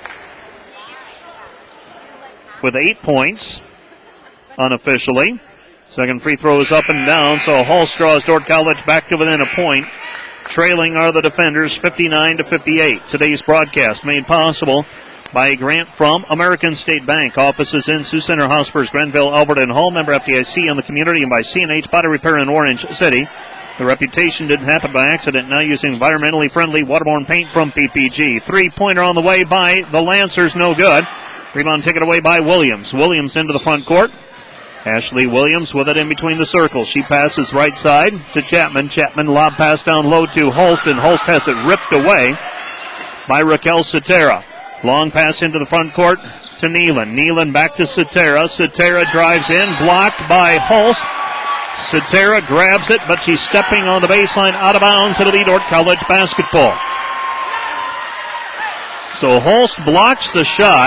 with 8 points, unofficially. Second free throw is up and down, so Holst draws Dordt College back to within a point. Trailing are the defenders 59-58. Today's broadcast made possible by a grant from American State Bank. Offices in Sioux Center, Hospers, Grenville, Albert, and Hull. Member FDIC in the community, and by C&H Body Repair in Orange City. The reputation didn't happen by accident. Now using environmentally friendly waterborne paint from PPG. 3-pointer on the way by the Lancers, no good. Rebound taken away by Williams. Williams into the front court. Ashley Williams with it in between the circles. She passes right side to Chapman. Chapman lob pass down low to Holst, and Holst has it ripped away by Raquel Cetera. Long pass into the front court to Nealon. Nealon back to Cetera. Cetera drives in, blocked by Holst. Cetera grabs it, but she's stepping on the baseline out of bounds. It'll be Dordt College basketball. So Holst blocks the shot.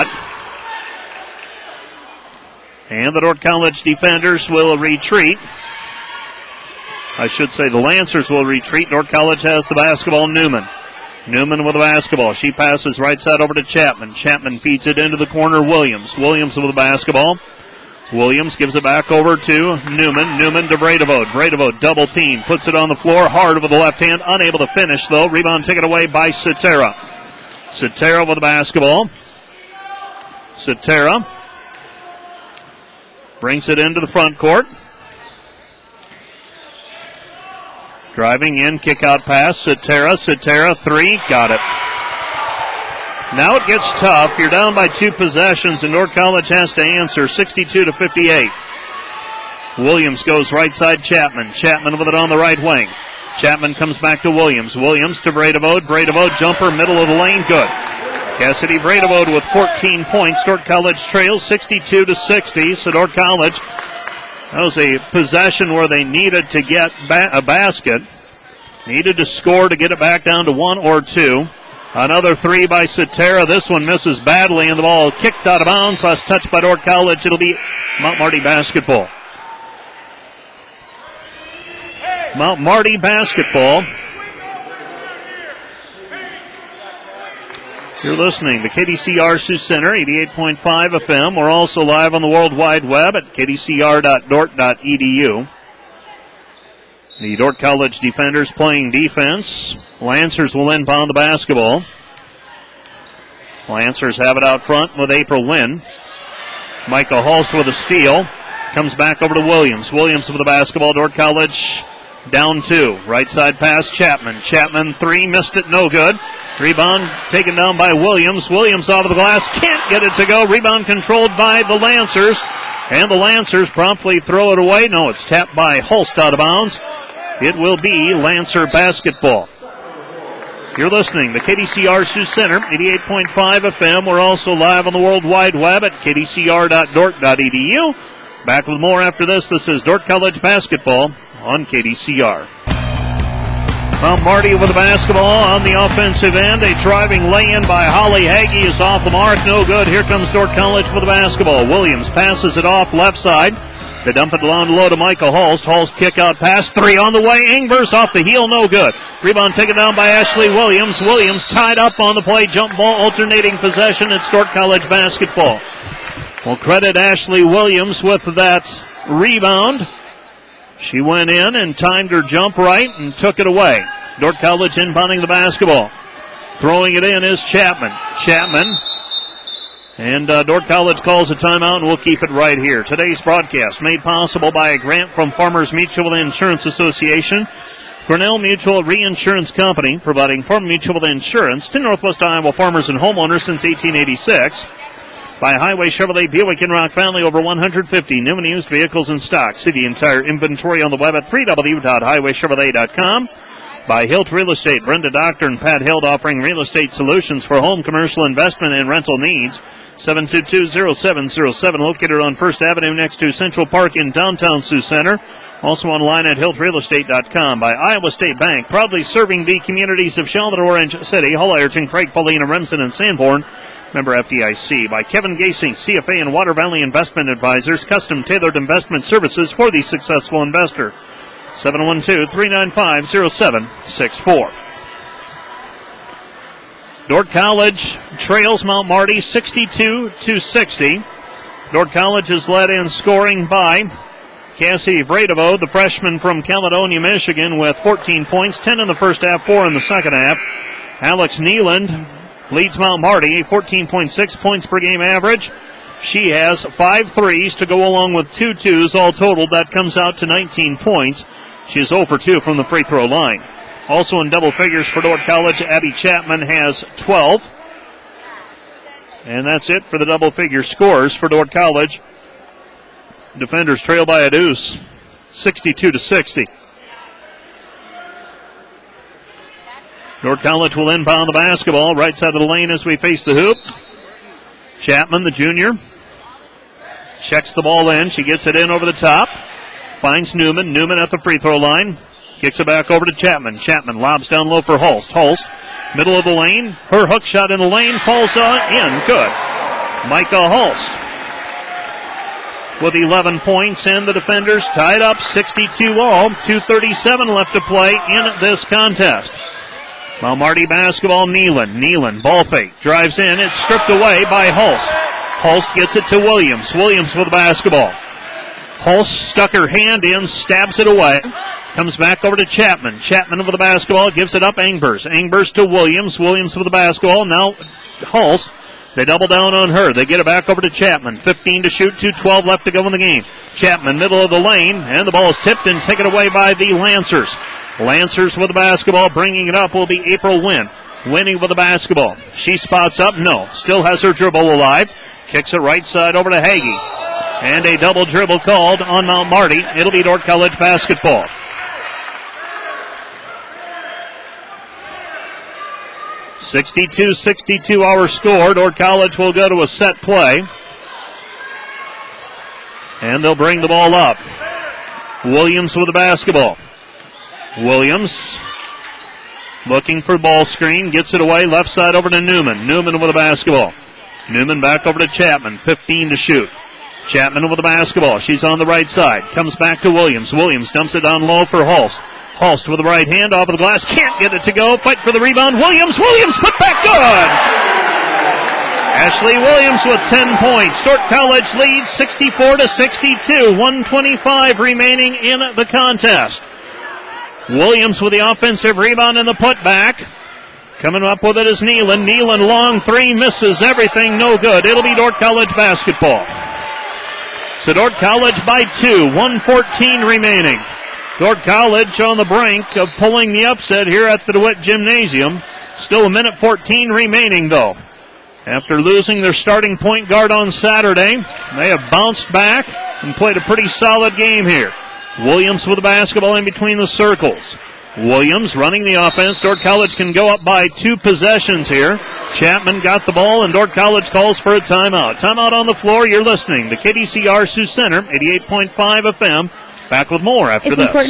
And the Dordt College defenders will retreat. I should say the Lancers will retreat. Dordt College has the basketball. Newman with the basketball. She passes right side over to Chapman. Chapman feeds it into the corner. Williams with the basketball. Williams gives it back over to Newman. Newman to Bredevode. Bredevode double team. Puts it on the floor. Hard with the left hand. Unable to finish though. Rebound taken away by Cetera. Cetera with the basketball. Cetera brings it into the front court. Driving in, kick out pass. Cetera 3, got it. Now it gets tough. You're down by 2 possessions, and Dordt College has to answer 62-58. Williams goes right side. Chapman with it on the right wing. Chapman comes back to Williams. Williams to Bredevode. Bredevode jumper, middle of the lane, good. Cassidy Bredevode with 14 points. Dordt College trails 62-60. So Dordt College, that was a possession where they needed to get a basket. Needed to score to get it back down to 1 or 2. Another 3 by Cetera. This one misses badly, and the ball kicked out of bounds. Last touch by Dordt College. It'll be Mount Marty basketball. Mount Marty basketball. You're listening to KDCR Sioux Center, 88.5 FM. We're also live on the World Wide Web at kdcr.dort.edu. The Dordt College defenders playing defense. Lancers will inbound the basketball. Lancers have it out front with April Lynn. Micah Holst with a steal. Comes back over to Williams. Williams with the basketball. Dordt College down 2. Right side pass, Chapman. Chapman 3, missed it, no good. Rebound taken down by Williams. Williams off of the glass, can't get it to go. Rebound controlled by the Lancers. And the Lancers promptly throw it away. No, it's tapped by Holst out of bounds. It will be Lancer basketball. You're listening to KDCR Sioux Center, 88.5 FM. We're also live on the World Wide Web at kdcr.dort.edu. Back with more after this. This is Dordt College basketball on KDCR. Mount Marty with the basketball on the offensive end. A driving lay-in by Holly Hagee is off the mark. No good. Here comes Dordt College with the basketball. Williams passes it off left side. They dump it down low to Micah Holst. Holst kick out pass. 3 on the way. Ingvers off the heel. No good. Rebound taken down by Ashley Williams. Williams tied up on the play. Jump ball alternating possession at Stewart College basketball. We'll credit Ashley Williams with that rebound. She went in and timed her jump right and took it away. Dordt College inbounding the basketball. Throwing it in is Chapman. And Dordt College calls a timeout, and we'll keep it right here. Today's broadcast made possible by a grant from Farmers Mutual Insurance Association, Grinnell Mutual Reinsurance Company, providing farm mutual insurance to Northwest Iowa farmers and homeowners since 1886. By Highway Chevrolet Buick in Rock Valley, over 150 new and used vehicles in stock. See the entire inventory on the web at www.highwaychevrolet.com. By Hilt Real Estate, Brenda Doctor and Pat Hilt offering real estate solutions for home, commercial, investment, and rental needs. 722-0707, located on First Avenue next to Central Park in downtown Sioux Center. Also online at HiltRealEstate.com. By Iowa State Bank, proudly serving the communities of Charlotte, Orange City, Hull, Ironton, Craig, Paulina, Remsen, and Sanborn. Member FDIC. By Kevin Gasing, CFA and Water Valley Investment Advisors, custom tailored investment services for the successful investor. 712-395-0764. Dordt College trails Mount Marty 62-60. Dordt College is led in scoring by Cassie Vradovo, the freshman from Caledonia, Michigan, with 14 points, 10 in the first half, 4 in the second half. Alex Neeland leads Mount Marty, 14.6 points per game average. She has 5 threes to go along with 2 twos. All totaled, that comes out to 19 points. She is 0 for 2 from the free throw line. Also in double figures for Dordt College, Abby Chapman has 12. And that's it for the double figure scores for Dordt College. Defenders trail by a deuce, 62-60. Dordt College will inbound the basketball right side of the lane as we face the hoop. Chapman, the junior, checks the ball in. She gets it in over the top. Finds Newman. Newman at the free throw line. Kicks it back over to Chapman. Chapman lobs down low for Holst. Holst, middle of the lane. Her hook shot in the lane falls in. Good. Micah Holst with 11 points, and the defenders tied up 62 all. 2:37 left to play in this contest. Mount Marty basketball, Neelan, ball fake, drives in. It's stripped away by Holst. Holst gets it to Williams. Williams with the basketball. Holst stuck her hand in, stabs it away. Comes back over to Chapman. Chapman with the basketball, gives it up Engbers. Engbers to Williams. Williams with the basketball. Now Holst. They double down on her. They get it back over to Chapman. 15 to shoot, 2:12 left to go in the game. Chapman, middle of the lane, and the ball is tipped and taken away by the Lancers. Lancers with the basketball, bringing it up will be April Wynn. Winning with the basketball. She spots up, no. Still has her dribble alive. Kicks it right side over to Hagee. And a double dribble called on Mount Marty. It'll be Dordt College basketball. (62-62) our score. Dordt College will go to a set play. And they'll bring the ball up. Williams with the basketball. Williams looking for ball screen. Gets it away. Left side over to Newman. Newman with the basketball. Newman back over to Chapman. 15 to shoot. Chapman with the basketball. She's on the right side. Comes back to Williams. Williams dumps it down low for Holst. Holst with the right hand off of the glass. Can't get it to go. Fight for the rebound. Williams put back good. Ashley Williams with 10 points. Dordt College leads 64-62. 1:25 remaining in the contest. Williams with the offensive rebound and the putback. Coming up with it is Neelan. Neelan long three, misses everything, no good. It'll be Dordt College basketball. So Dordt College by 2, 1:14 remaining. Dordt College on the brink of pulling the upset here at the DeWitt Gymnasium. Still a minute 14 remaining though. After losing their starting point guard on Saturday, they have bounced back and played a pretty solid game here. Williams with the basketball in between the circles. Williams running the offense. Dordt College can go up by 2 possessions here. Chapman got the ball, and Dordt College calls for a timeout. Timeout on the floor. You're listening to KDCR Sioux Center, 88.5 FM. Back with more after this.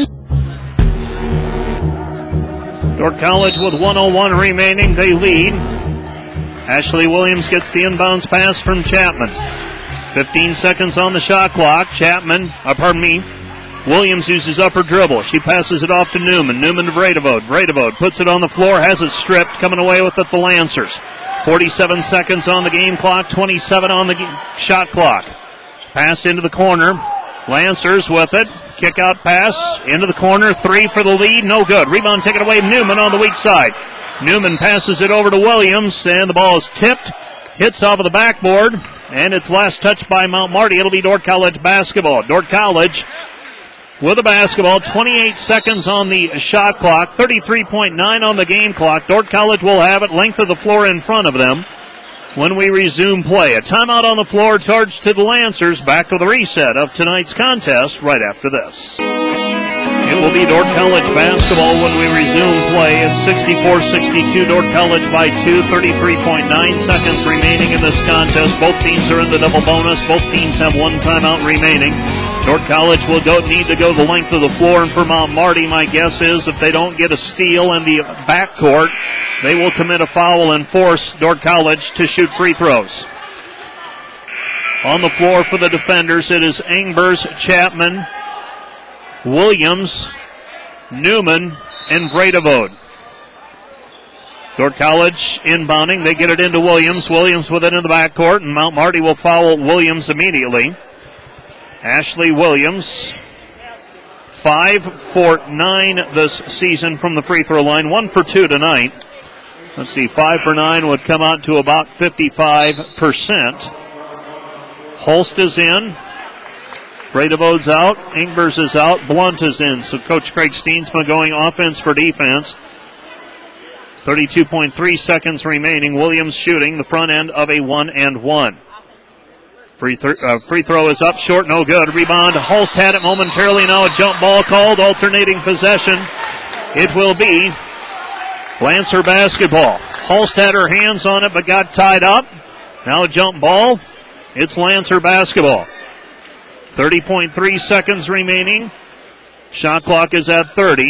Dordt College with 1:01 remaining. They lead. Ashley Williams gets the inbounds pass from Chapman. 15 seconds on the shot clock. Williams uses upper dribble. She passes it off to Newman. Newman to Vredevode. Vredevode puts it on the floor, has it stripped, coming away with it the Lancers. 47 seconds on the game clock, 27 on the shot clock. Pass into the corner. Lancers with it. Kick out pass into the corner. 3 for the lead. No good. Rebound taken away. Newman on the weak side. Newman passes it over to Williams, and the ball is tipped. Hits off of the backboard, and it's last touched by Mount Marty. It'll be Dordt College basketball. Dordt College with the basketball. 28 seconds on the shot clock. 33.9 on the game clock. Dordt College will have it. Length of the floor in front of them when we resume play. A timeout on the floor charged to the Lancers. Back to the reset of tonight's contest right after this. It will be Dordt College basketball when we resume play. It's 64-62. Dordt College by 2. 33.9 seconds remaining in this contest. Both teams are in the double bonus. Both teams have one timeout remaining. Dordt College will need to go the length of the floor, and for Mount Marty, my guess is if they don't get a steal in the backcourt, they will commit a foul and force Dordt College to shoot free throws. On the floor for the defenders, it is Engbers, Chapman, Williams, Newman, and Vredevode. Dordt College inbounding. They get it into Williams. Williams with it in the backcourt, and Mount Marty will foul Williams immediately. Ashley Williams, 5 for 9 this season from the free throw line. 1 for 2 tonight. Let's see, 5 for 9 would come out to about 55%. Holst is in. Vredevode's out. Engbers is out. Blunt is in. So Coach Craig Steensma going offense for defense. 32.3 seconds remaining. Williams shooting the front end of a 1-and-1. Free throw is up short, no good. Rebound. Holst had it momentarily. Now a jump ball called. Alternating possession. It will be Lancer basketball. Holst had her hands on it but got tied up. Now a jump ball. It's Lancer basketball. 30.3 seconds remaining. Shot clock is at 30.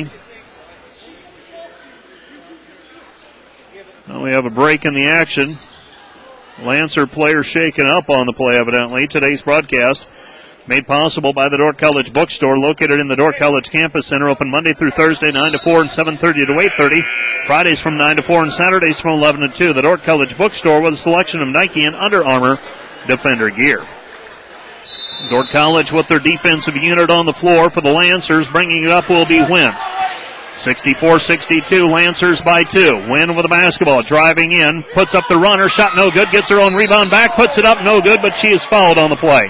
Now we have a break in the action. Lancer players shaken up on the play, evidently. Today's broadcast made possible by the Dordt College Bookstore, located in the Dordt College Campus Center, open Monday through Thursday, 9 to 4 and 7:30 to 8:30. Fridays from 9 to 4 and Saturdays from 11 to 2. The Dordt College Bookstore with a selection of Nike and Under Armour Defender gear. Dordt College with their defensive unit on the floor for the Lancers. Bringing it up will be Wynn. 64-62, Lancers by 2. Wynn with the basketball, driving in, puts up the runner, shot no good, gets her own rebound back, puts it up, no good, but she is fouled on the play.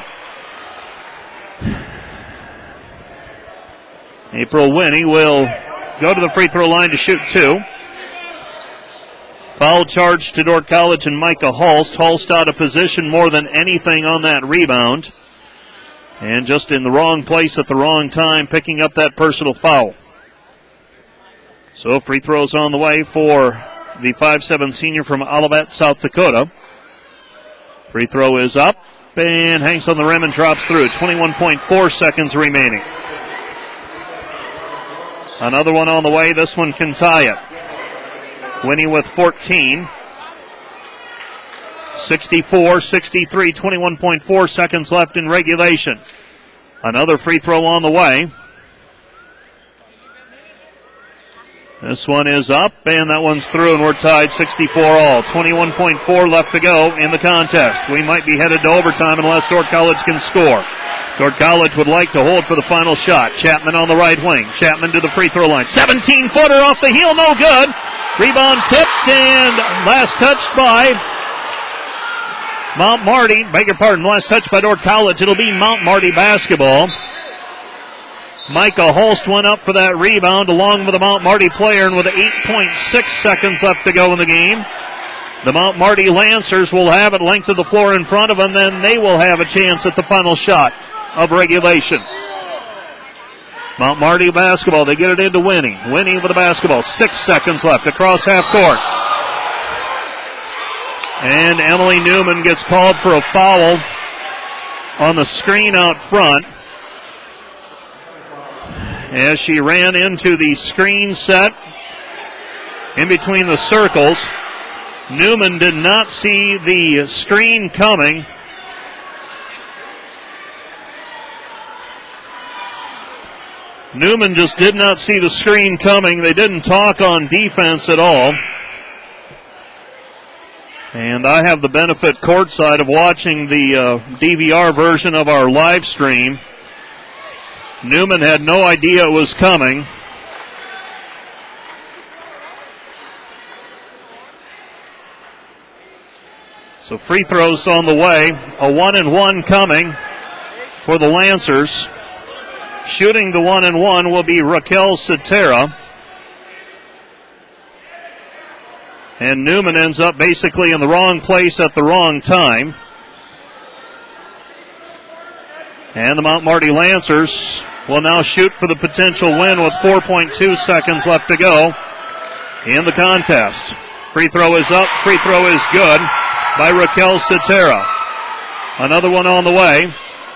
April Winnie will go to the free throw line to shoot 2. Foul charge to Dordt College and Micah Holst. Holst out of position more than anything on that rebound. And just in the wrong place at the wrong time, picking up that personal foul. So free throws on the way for the 5'7" senior from Olivet, South Dakota. Free throw is up and hangs on the rim and drops through. 21.4 seconds remaining. Another one on the way. This one can tie it. Winnie with 14. 64-63, 21.4 seconds left in regulation. Another free throw on the way. This one is up, and that one's through, and we're tied 64 all. 21.4 left to go in the contest. We might be headed to overtime unless Dordt College can score. Dordt College would like to hold for the final shot. Chapman on the right wing. Chapman to the free throw line. 17-footer off the heel, no good. Rebound tipped, and last touched by Mount Marty. Beg your pardon, last touch by Dordt College. It'll be Mount Marty basketball. Micah Holst went up for that rebound along with a Mount Marty player, and with 8.6 seconds left to go in the game, the Mount Marty Lancers will have it length of the floor in front of them, then they will have a chance at the final shot of regulation. Mount Marty basketball, they get it into Winnie. Winnie with the basketball, 6 seconds left across half court. And Emily Newman gets called for a foul on the screen out front as she ran into the screen set in between the circles. Newman did not see the screen coming Newman just did not see the screen coming. They didn't talk on defense at all. And I have the benefit courtside of watching the DVR version of our live stream. Newman had no idea it was coming. So free throws on the way. A 1-and-1 coming for the Lancers. Shooting the 1-and-1 will be Raquel Cetera. And Newman ends up basically in the wrong place at the wrong time. And the Mount Marty Lancers will now shoot for the potential win with 4.2 seconds left to go in the contest. Free throw is up. Free throw is good by Raquel Cetera. Another one on the way.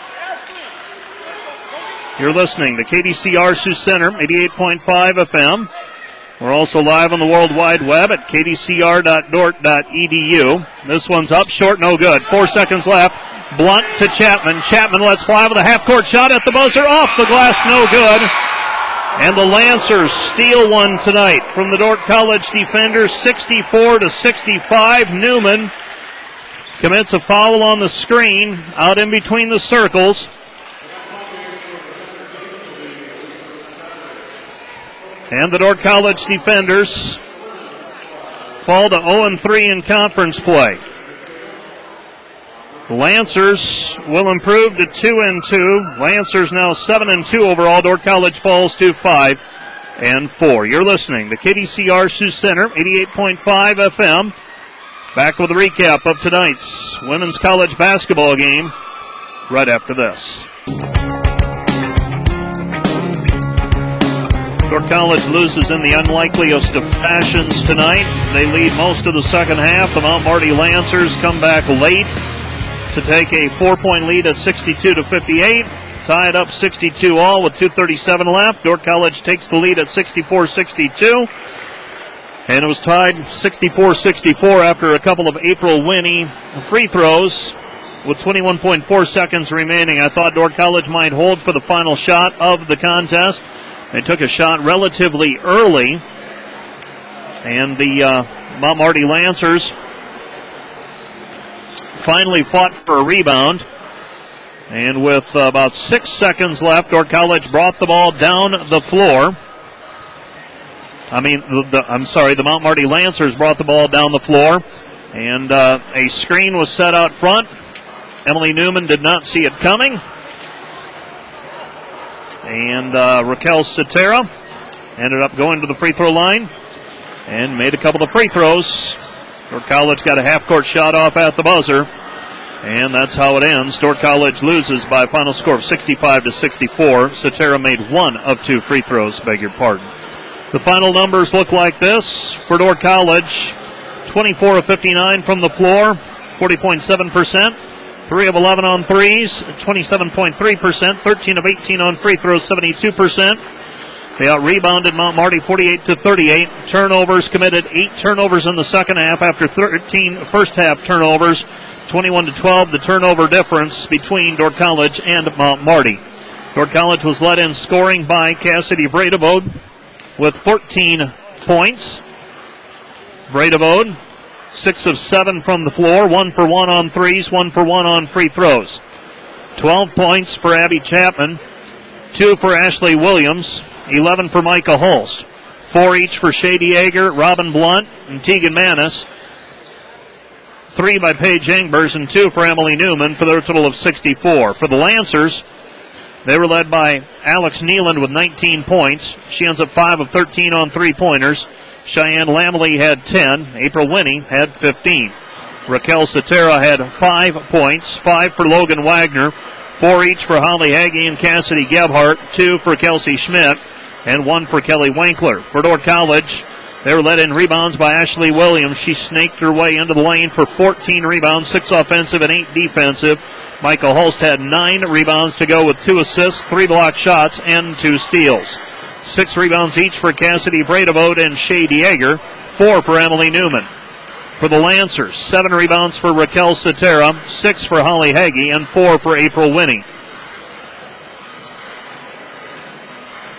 You're listening to KDCR Sioux Center, 88.5 FM. We're also live on the World Wide Web at kdcr.dort.edu. This one's up, short, no good. 4 seconds left. Blunt to Chapman. Chapman lets fly with a half-court shot at the buzzer. Off the glass, no good. And the Lancers steal one tonight from the Dordt College defenders, 64-65. Newman commits a foul on the screen, out in between the circles. And the Dordt College defenders fall to 0-3 in conference play. The Lancers will improve to 2-2. Lancers now 7-2 overall. Dordt College falls to 5-4. You're listening to KDCR Sioux Center, 88.5 FM. Back with a recap of tonight's women's college basketball game right after this. Dordt College loses in the unlikeliest of fashions tonight. They lead most of the second half. The Mount Marty Lancers come back late to take a 4-point lead at 62-58. Tied up 62 all with 2:37 left. Dordt College takes the lead at 64-62. And it was tied 64-64 after a couple of April Winnie free throws with 21.4 seconds remaining. I thought Dordt College might hold for the final shot of the contest. They took a shot relatively early, and the Mount Marty Lancers finally fought for a rebound. And with about 6 seconds left, Dordt College brought the ball down the floor. The Mount Marty Lancers brought the ball down the floor, and a screen was set out front. Emily Newman did not see it coming. And Raquel Cetera ended up going to the free throw line and made a couple of free throws. Dordt College got a half-court shot off at the buzzer, and that's how it ends. Dordt College loses by a final score of 65-64. Cetera made 1 of 2 free throws, beg your pardon. The final numbers look like this for Dordt College: 24 of 59 from the floor, 40.7%. 3 of 11 on threes, 27.3%. 13 of 18 on free throws, 72%. They out-rebounded Mount Marty 48-38. Turnovers committed, 8 turnovers in the second half after 13 first-half turnovers. 21-12, the turnover difference between Dordt College and Mount Marty. Dordt College was led in scoring by Cassidy Bredevode with 14 points. Bredevode, 6 of 7 from the floor, 1 for 1 on threes, 1 for 1 on free throws. 12 points for Abby Chapman, 2 for Ashley Williams, 11 for Micah Holst, 4 each for Shady Yeager, Robin Blunt, and Tegan Manis. 3 by Paige Engbers and 2 for Emily Newman for their total of 64. For the Lancers, they were led by Alex Nealand with 19 points. She ends up 5 of 13 on three-pointers. Cheyenne Lamley had 10. April Winnie had 15. Raquel Cetera had 5 points, 5 for Logan Wagner, 4 each for Holly Hagee and Cassidy Gebhardt, 2 for Kelsey Schmidt, and 1 for Kelly Winkler. For Dordt College, they were led in rebounds by Ashley Williams. She snaked her way into the lane for 14 rebounds, 6 offensive and 8 defensive. Michael Holst had 9 rebounds to go with 2 assists, 3 blocked shots, and 2 steals. 6 rebounds each for Cassidy Bredevode and Shady Yeager, 4 for Emily Newman. For the Lancers, 7 rebounds for Raquel Cetera, 6 for Holly Hagee, and 4 for April Winnie.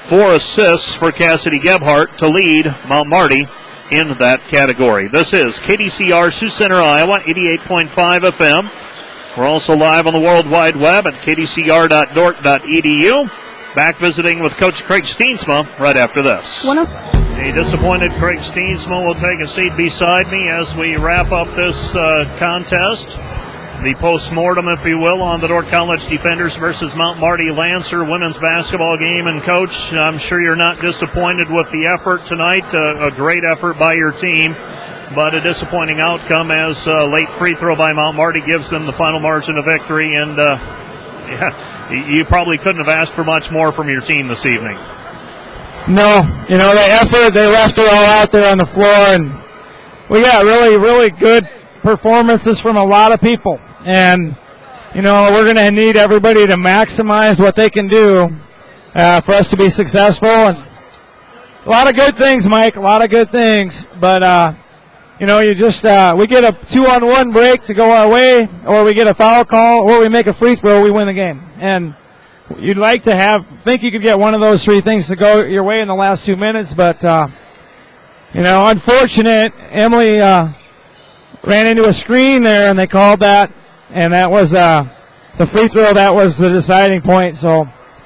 4 assists for Cassidy Gebhardt to lead Mount Marty in that category. This is KDCR Sioux Center, Iowa, 88.5 FM. We're also live on the World Wide Web at kdcr.dork.edu. Back visiting with Coach Craig Steensma right after this. A disappointed Craig Steensma will take a seat beside me as we wrap up this contest. The post-mortem, if you will, on the Dordt College Defenders versus Mount Marty Lancer women's basketball game. And, Coach, I'm sure you're not disappointed with the effort tonight. A great effort by your team, but a disappointing outcome as a late free throw by Mount Marty gives them the final margin of victory. And, you probably couldn't have asked for much more from your team this evening. No, the effort, they left it all out there on the floor, and we got really, really good performances from a lot of people. And, we're going to need everybody to maximize what they can do for us to be successful. And a lot of good things, Mike, a lot of good things. But, we get a 2-on-1 break to go our way, or we get a foul call, or we make a free throw, we win the game. And you'd like to think you could get one of those three things to go your way in the last 2 minutes. But, unfortunate, Emily ran into a screen there, and they called that. And that was the free throw. That was the deciding point. So,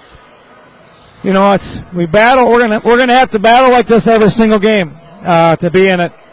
we battle. We're gonna have to battle like this every single game to be in it.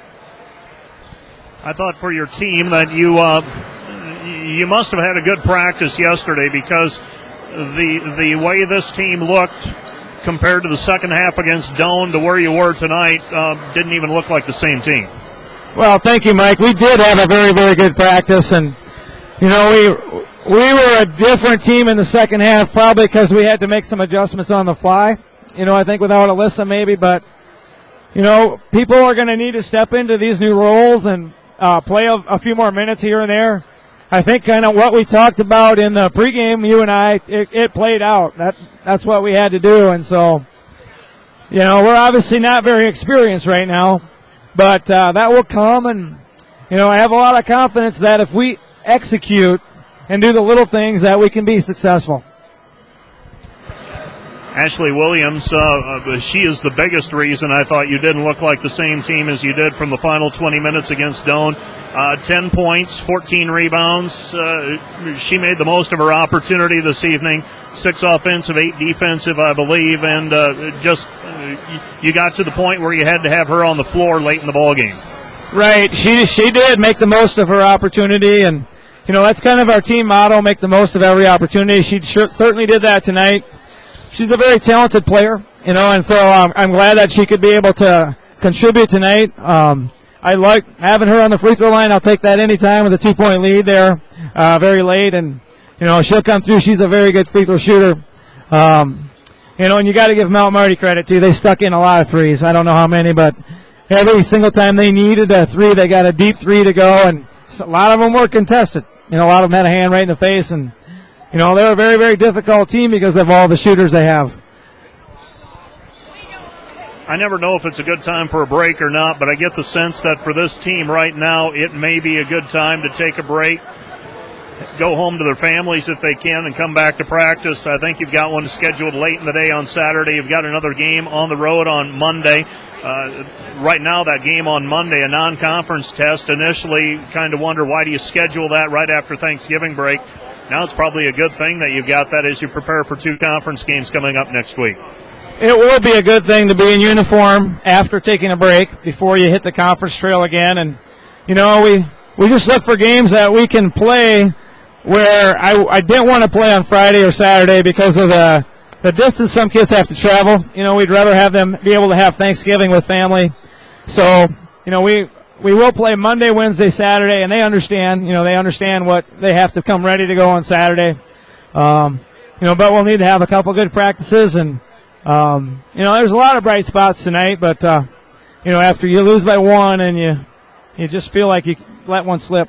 I thought for your team that you must have had a good practice yesterday, because the way this team looked compared to the second half against Doane to where you were tonight didn't even look like the same team. Well, thank you, Mike. We did have a very, very good practice, and we were a different team in the second half, probably because we had to make some adjustments on the fly. I think without Alyssa maybe, but people are going to need to step into these new roles and play a few more minutes here and there. I think kind of what we talked about in the pregame, you and I, it played out. That's what we had to do, and so we're obviously not very experienced right now, but that will come, and I have a lot of confidence that if we execute and do the little things, that we can be successful. Ashley Williams, she is the biggest reason I thought you didn't look like the same team as you did from the final 20 minutes against Doane. 10 points, 14 rebounds. She made the most of her opportunity this evening. 6 offensive, 8 defensive, I believe, and you got to the point where you had to have her on the floor late in the ball game. Right, she did make the most of her opportunity, and that's kind of our team motto: make the most of every opportunity. She certainly did that tonight. She's a very talented player, and so I'm glad that she could be able to contribute tonight. I like having her on the free throw line. I'll take that anytime with a 2-point lead there, very late, and she'll come through. She's a very good free throw shooter. And you got to give Mount Marty credit too. They stuck in a lot of threes. I don't know how many, but every single time they needed a three, they got a deep three to go, and a lot of them were contested. A lot of them had a hand right in the face, and they're a very, very difficult team because of all the shooters they have. I never know if it's a good time for a break or not, but I get the sense that for this team right now, it may be a good time to take a break, go home to their families if they can, and come back to practice. I think you've got one scheduled late in the day on Saturday. You've got another game on the road on Monday. Right now, that game on Monday, a non-conference test. Initially, kind of wonder, why do you schedule that right after Thanksgiving break? Now it's probably a good thing that you've got that as you prepare for 2 conference games coming up next week. It will be a good thing to be in uniform after taking a break before you hit the conference trail again. And, we just look for games that we can play where I didn't want to play on Friday or Saturday because of the distance some kids have to travel. We'd rather have them be able to have Thanksgiving with family. So, we will play Monday, Wednesday, Saturday, and they understand. They understand what they have to come ready to go on Saturday. But we'll need to have a couple good practices, and there's a lot of bright spots tonight. But after you lose by 1 and you just feel like you let one slip.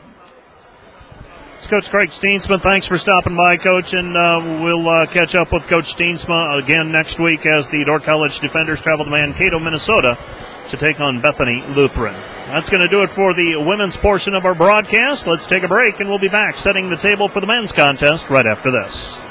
It's Coach Craig Steensma. Thanks for stopping by, Coach, and we'll catch up with Coach Steensma again next week as the Dordt College Defenders travel to Mankato, Minnesota, to take on Bethany Lutheran. That's going to do it for the women's portion of our broadcast. Let's take a break, and we'll be back setting the table for the men's contest right after this.